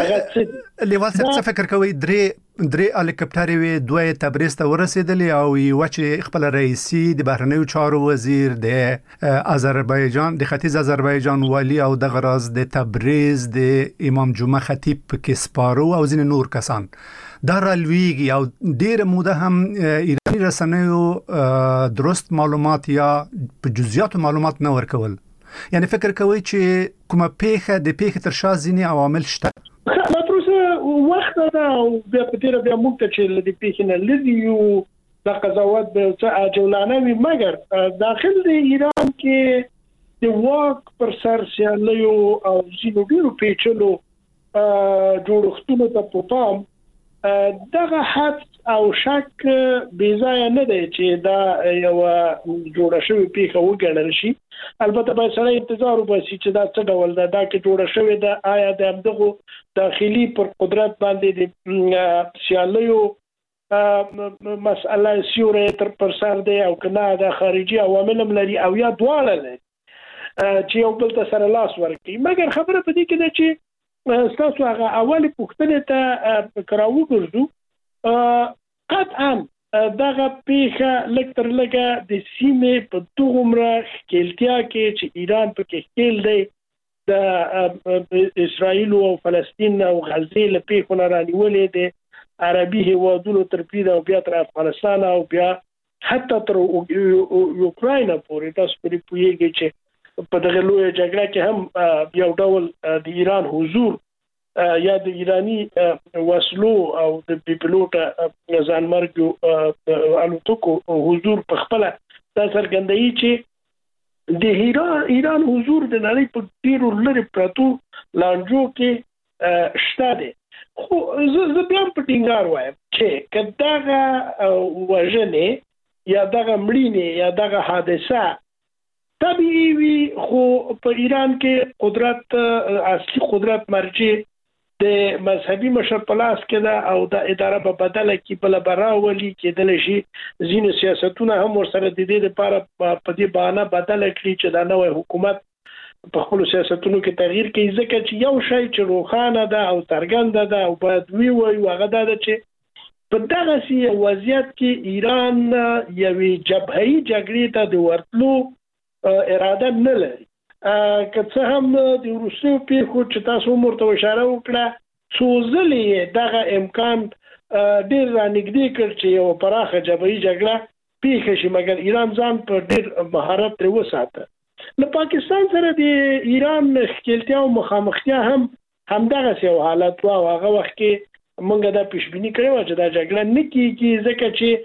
هغه لیوال څه فکر کوي؟ درې هلیکاپټر وي، دوه تبریز ته ورسېدلې او یو چې خپل رئیسي د بهرنیو چارو وزیر د آذربایجان د ختیځ آذربایجان والی او د غراز د تبریز د امام جمعه خطیب کې سپارو او ځین نور کسان دا رالویږي او ډیره موده هم ایرانی رسنیو درست معلومات یا په جزئیاتو معلومات نه ورکول. یعنی فکر کوي چې کومه پیښه د پیښې تر شا ځینې عوامل شته؟ لا تر اوسه وخت دا بیا په تیر بیا موږ ته چې لدی پیښې نه لدی یو د قضاوت به څه عجولانه وي، مګر داخل د ایران کې د واک پر سر سیالیو او ځینو ډیرو پیچلو جوړښتونو ته په پام دغه حد او شک بیځای نه دی چې دا یو جوړه شوی پیښه وګڼل شي. البته به سره انتظار وباسي چې دا څه ډول ده، دا کې جوړه شوی ده آیا د همدغه داخلي پر قدرت باندې د سیالیو مسأله سیوره تر پر سر دی او کنه د خارجي عوامل لري او یا دواړه لري چې یو بل ته سره لاس ورکړي. مګر خبره په دې کې ده چې ستاسو هغه اولی پوښتنې ته کراو ګرځو قطعا دغه پیښه لږ تر لږه د سیمې په دومره ښکیلتیا کې چې ایران پکې ښکیل دی د اسرائیل او فلسطین او غزې له پیښو نه رانیولې د عربي هیوادونو تر پیدا او بیا تر افغانستان او بیا حتی تر یوکراین پورې. تاسو پرې پوهیږئ چې په دغه لوی جګړه کې هم یو ډول د ایران حضور یا د ایرانی وسلو او د پیپلوټ ځانمرګ الوتکو حضور په خپل د څرګندایي چې د ایران حضور د نړۍ په ډیرو لري پرتو لانجو کې شته دي. خو زه بیا په ټینګار وایم چې کداغه وژنې یا دغه مړینې یا دغه حادثه طبیعي وي، خو په ایران کې قدرت اصلي قدرت مرجع د مذهبي مشر په لاس کې ده او د اداره په بدله کې بل براولي کېدل شي. ځینې سیاستونه هم ورسره د دې لپاره په دې بهانه بدله کړي چې دا نوې حکومت په خپل سیاستونو کې تغییر کوي، ځکه چې یو شی چې روښانه ده او څرګنده ده او باید وي هغه دا ده چې په دغه سي وضعیت کې ایران یوې جبههي جګړې ته د ورتلو اراده نه لري. که څه هم د وروستیو پیښو چې تاسو مرته اشاره وکړه څو ځلې دغه امکان ډېر رانږدې کړ چې یو پراخه جبهي جګړه پیښه شي، مګر ایران ځان په ډېر مهارت ترې وساته. له پاکستان سره د ایران ښکیلتیا او مخامختیا هم همدغسې یو حالت و او هغه وخت کې موږ دا پیشبیني کړې وه چې دا جګړه نه کېږي، ځکه چې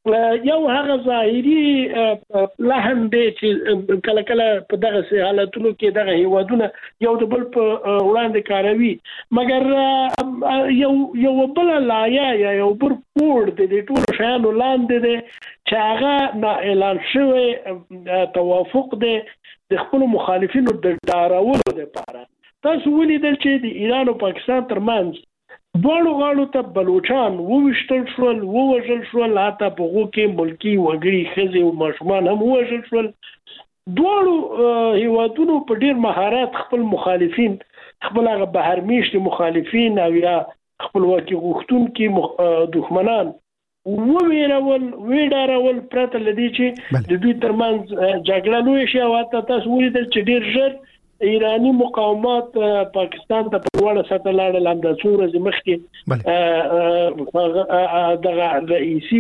یو هغه ظاهري لحن دی چې کله کله په دغه حالتونو کې دغه هیوادونه یو د بل په وړاندې کاروي، مګر یو بل لایه یا یو بل کوډ د ټولو شیانو لاندې دی چې هغه نا اعلان شوی توافق دی د خپل مخالفینو د ډارولو لپاره. تاسو ولیدل چې د ایران او پاکستان ترمنځ دواړو غاړو ته بلوچان وویشتل شول، ووژل شول، حتی په هغو کې ملکي وګړي ښځې او ماشومان هم ووژل شول. دواړو هیوادونو په ډېر مهارت خپل مخالفین، خپل هغه بهرمیشتي مخالفین او یا خپلواکي غوښتونکي دښمنان وډارول پرته له دې چې د دوی ترمنځ جګړه لویه شي. او حتی تاسو ولیدل چې ډېر ژر ایرانی مقاومات پاکستان ته په وړه سطح لاړل. هم د څو ورځې مخکې دغه رئیسي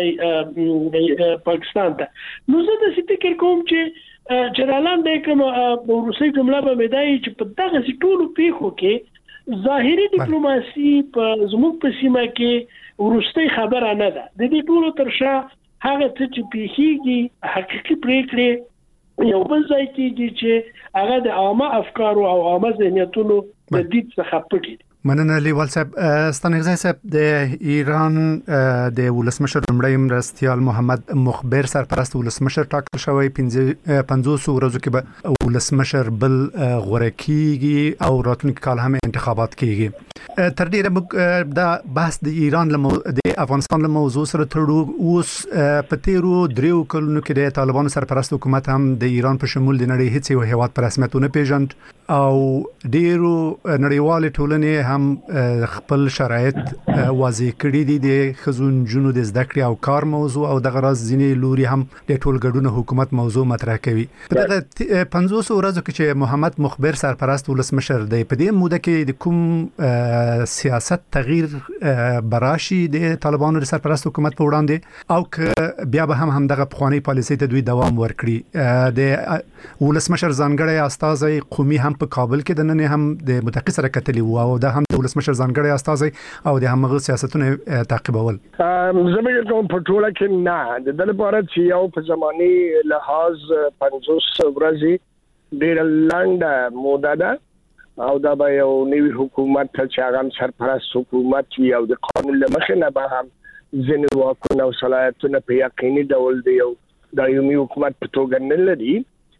ورغی پاکستان ته. نو زه داسې فکر کوم چې جنرالان دی کوم وروستۍ جمله به مې دا وي چې په دغسې ټولو پیښو کې ظاهري ډیپلوماسي زموږ په سیمه کې وروستۍ خبره نه ده. د دې ټولو تر شا هغه څه چې پیښیږي حقیقي پرېکړې یو بل ځای کېږي چې هغه د عامه افکارو او عامه ذهنیتونو د دید څخه پټي. مننه لیوال صاحب. ستانګزی صاحب د ایران د ولسمشر لومړی مرستیال محمد مخبر سرپرست ولسمشر ټاکل شوی 500 ورځو کې به ولسمشر بل غوړه کیږي او راتلونکي کال هم انتخابات کیږي. تر ډیره دا بحث د ایران د افغانستان له موضوع سره تړو. اوس په تیرو 3 کلونو کې د طالبانو سرپرست حکومت هم د ایران په شمول د نړۍ هیڅ یو هیواد په رسمیت نه پیژند او ډیرو نړیوال ټولنې هم خپل شرایط واضح کړي دي د خزون جنو د زده کړې او کار موضوع او د غرض ځینې لوري هم د ټولګډون حکومت موضوع مطرح کوي. په دغه 500 ورځو کې چې محمد مخبر سرپرست ولسمشر دی، په دې موده کې د کوم سیاست تغییر براشي د طالبانو د سرپرست حکومت په وړاندې او که بیا به هم دغه پخوانی پالیسي ته دوی دوام ورکړي؟ د ولسمشر ځانګړی استازی قومي هم په کابل کې د نن هم د متقی سره کتلی وو او دا هم د ولسمشر ځانګړی استازی او د همغه سیاستونه تعقیبول. زموږ کوم په ټوله کې نه د دې لپاره چې یو په زماني لحاظ 500 ورځې ډېر لنډه موده ده او دا به یو نوی حکومت چې هغه سرپرست حکومت وي او د قانون له مخې نه به هم ځینې واکونه او صلاحیتونه په یقیني ډول د یو دایمي حکومت په توګه نه لري.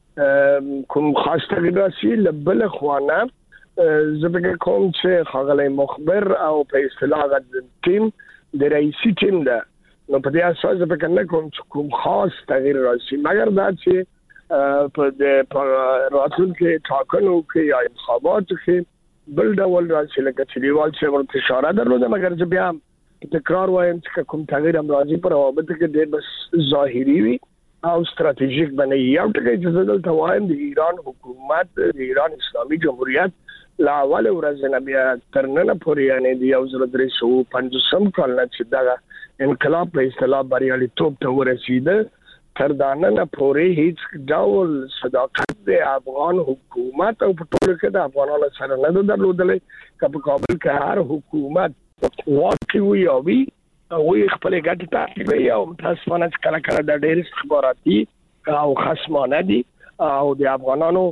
کوم خاص تغییر راسي له بل خوانه زه فکر کوم چې ښاغلی مخبر او په اصطلاح هغه ټیم د رئیسي ټیم ده، نو په دې اساس زه فکر نه کوم چې کوم خاص تغییر راسي، مګر دا چې په راتلونکي ټاکنو کې یا انتخاباتو کې بل ډول راسي لکه چې دیوال چې ورته اشاره درلوده. مګر زه بیا تکرار وایم چې کوم تغییر هم راځي په روابطو کې ډېر بس ظاهري وي او ستراتیژیک باندې. یو ټکی چې زه دلته وایم د ایران حکومت د ایران اسلامي جمهوریت لا اول ورځ نه بیا تر نن پورې یعنی د 1350 کال نه چې دا انقلاب په اصطلاح بریالیتوب ته ورسیده تر دا نن پورې هیڅ ډول صداقت د افغان حکومت او په ټول کې د افغانانو سره نه درلودلې. که په کابل کې هر حکومت واقعي او وی خپل ګټې تعقیبوي او متاسفانه چې کله کله د ډېر استخباراتي او خصمانه دي او د افغانانو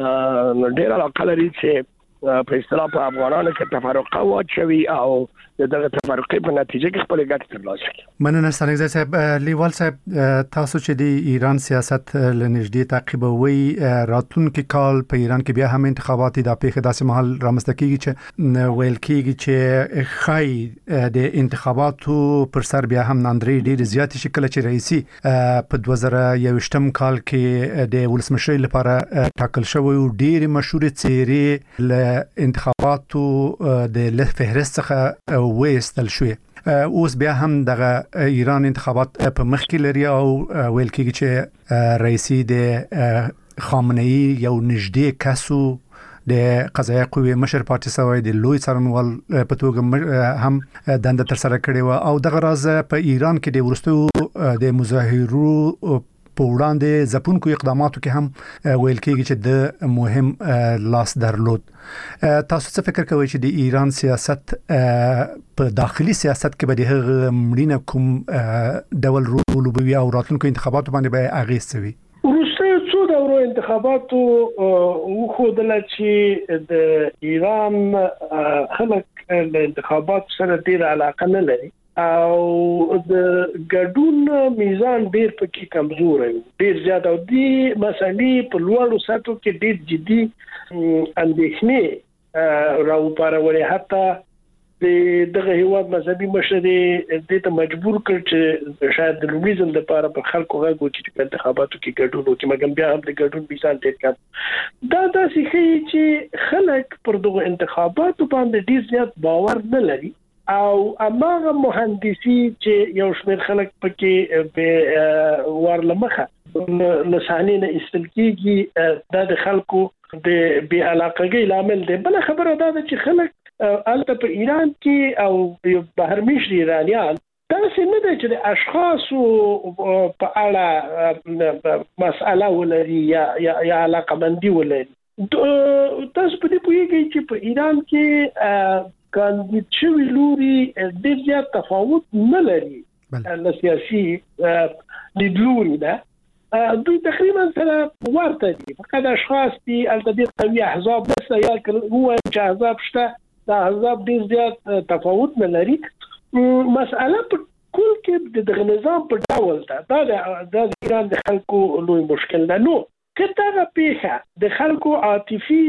ډېر علاقه لري چې په اصطلاح په افغانانو کې تفرقه واچوي او دغه تفرقه په نتیجه کې خپل ګټې ترلاسه کوي. مننه ستانګزی صاحب. لیوال صاحب، تاسو چې د ایران سیاست لنږدې تعقیبوي، راتلونکي کال په ایران کې بیا هم انتخابات د پیښې داسې مهال رامنځته کیږي چې ویل کیږي چې خای د انتخاباتو پر سر بیا هم ناندري ډېر زیات شي کله چې رئیسي په 2021 کال کې د ولسمشر لپاره ټاکل شوی او ډېر مشهور څیرې له انتخاباتو د فهرست څخه وېستل شوی. اوس بیا هم دغه ایران انتخابات په مخ کې لري او ویل کېږي چې رئیسي د خامنه‌ای یو نږدې کسو د قضایي قوې مشر پاتې شوی د لوی څارنوال په توګه هم دنده تر سره کړې و او دغه راز په ایران کې د ورستو د مظاهرو په وړاندې ځپونکو اقداماتو کې هم ویل کېږي چې د مهم لاس درلود. تاسو څه فکر کوئ چې د ایران سیاست په داخلي سیاست کې به د هغه مړینه کوم ډول رول وبوي او راتلونکو انتخاباتو باندې به اغیز کوي؟ وروسته څو دورو انتخاباتو وښودل چې د ایران خلک د انتخاباتو سره ډیر علاقه نه لري او د ګډون میزان ډیر پکې کمزور دی، ډیر زیات، او دی مسلې په لوړو سطحو کې ډیر جدي اندېښنې راوپارولې. حتی دغه هیواد مذهبي مشر دې ته مجبور کړ چې شاید د لومړي ځل لپاره په خلکو غږ وکړي چې په انتخاباتو کې ګډون وکړي، مګر بیا هم د ګډون میزان ډېر کم. دا داسې ښیي چې خلک پر دغه انتخاباتو باندې ډېر زیات باور نه لري او هماغه مهندسي چې یو شمېر خلک پکې به ورلمخه له صحنې نه ایستل کېږي، دا د خلکو د بې علاقګۍ لامل دی. بله خبره دا ده چې خلک البته په ایران کې او یو بهرمېشت ایرانیان داسې نه دی چې د اشخاصو په اړه مسأله ولري یا علاقمندي ولري. تاسو په دې پوهیږئ چې په ایران کې کاندید شوي لوري ډېر زیات تفاوت نه لري له سیاسي لیدلوري نه. دوی تقریبا سره ورته دي، فقط اشخاص دي البته ډېر قوي احزاب نشته، یا ووایم چې احزاب شته، دا احزاب ډېر زیات تفاوت نه لري. مسأله په کل کې د نظام په ډول ده، دا د ایران د خلکو لوی مشکل ده. نو که دغه پیښه د خلکو عاطفي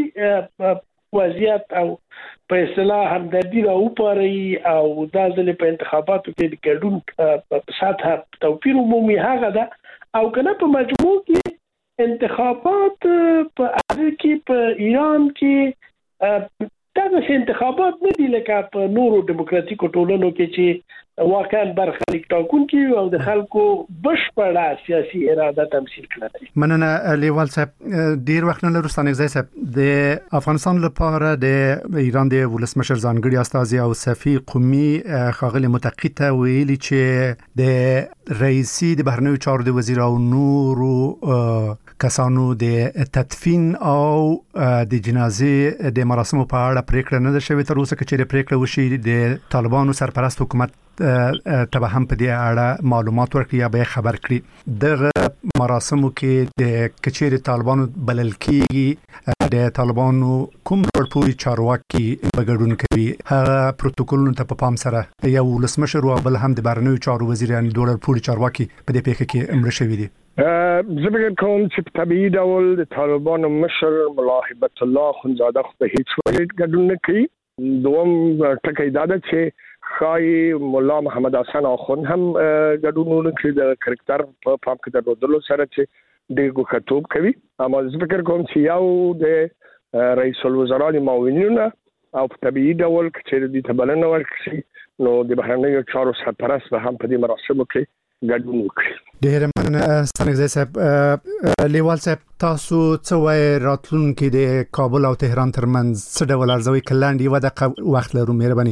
وضعیت او په اصطلاح همدردي راوپاري او دا ځل په انتخاباتو کې د ګډون په سطح توپیر عمومي هغه ده، او کنه په مجموع کې انتخابات په هغه کې په ایران کې دغه انتخابات نه دي لکه په نورو دیموکراتیکو ټولنو کې چې واقعا برخلیک ټاکونکي او د خلکو بشپړه سیاسي اراده تمثیل کړي. مننه لیوال صاحب. ډیر وخت نه لرو ستانګزی صاحب، د افغانستان لپاره د ایران د ولسمشر ځانګړي استازي او سفیر قومي ښاغلي متقي ته ویلي چې د رئیسي د بهرنیو چارو د وزیر او نورو کسانو د تدفین او د جنازې د مراسمو په اړه پریکړه نه ده شوې تر اوسه. که چیرې پریکړه وشي د طالبانو سرپرست حکومت ته به هم په دې اړه معلومات ورکړي یا به خبر کړي. دغه مراسمو کې د کچېرې طالبانو بلل کېږي، د طالبانو کوم ډول پوری چارواکي به ګډون کوي، هغه پروتوکولونو ته په پام سره یو ولسمشر او بل هم د بهرنیو چارو وزیر یعنی دوه ډول پوری چارواکي په دې پیښه کې مړه شوي دي. زه فکر کوم چې په طبیعي ډول د طالبانو مشر ملا هیبت الله خونزاده خو په هیڅ وجه ګډون نه کوي. دوم ټکی دا ده چې ښایي ملا محمد حسن اخوند هم ګډون نه کوي د کرکټر په پام کې درلودلو سره چې ډېر ګوښتوب کوي. اما زه فکر کوم چې یو د رئیس الوزرا معاونینونه او په طبیعي ډول چې د تبلنه ورکړي نو د بهرنیو چارو سرپرست به هم په دې مراسمو کې ګډون وکړي. ډېر مننه ستانګزی صاحب. لیوال صاحب، تاسو څه وایي راتلونکي د کابل او تهران ترمنځ څه ډول ارزوي؟ که لاندې یوه دقیقه وخت لرو مهرباني.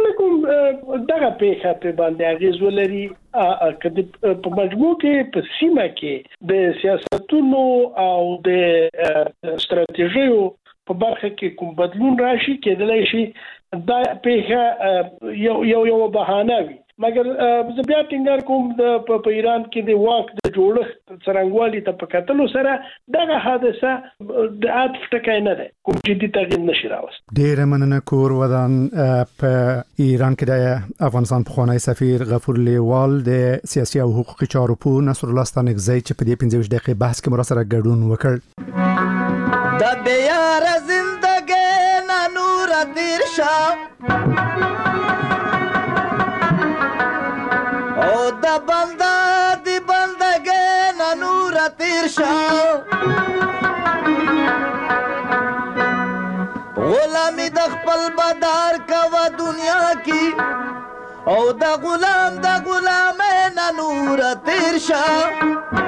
دغه پیښه په باندې اغیز ولري که په مجموع کې په سیمه کې د سیاستونو او د ستراتیژیو په برخه کې کوم بدلون راشي، کېدلی شي دا پیښه یو بهانه وي. مګر زه بیا ټینګار کوم په ایران کې د واک د جوړښت څرنګوالي ته په کتلو سره دغه حادثه د عاطف ټکی نه دی، کوم جدي تغییر نشي راوست. ډېره مننه. کور ودان په ایران کې د افغانستان پخوانی سفیر غفور لیوال، د سیاسي او حقوقي چارو پوه نصر الله ستانکزی چې په دې 15 دقیقې بحث کې مرا سره ګډون وکړ. د بیار زندګۍ نه نور تیر شه او د بنده دی بندګۍ نه نور تیر شه، غلامی د خپل بدار کوه دنیا کی او د غلامۍ نه نور تیر شه.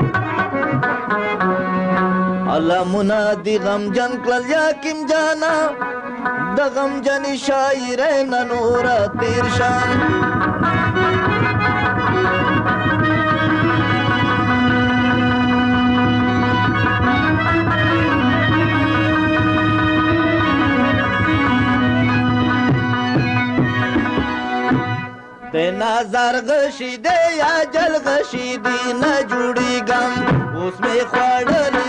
علمونه دی غمجن کړل یا کیم جانا د غمجنې شاعرۍ نه نور تیر شه. بازار غشي دی یا جل غشي دی نه جوړیږم اوس مې خوړل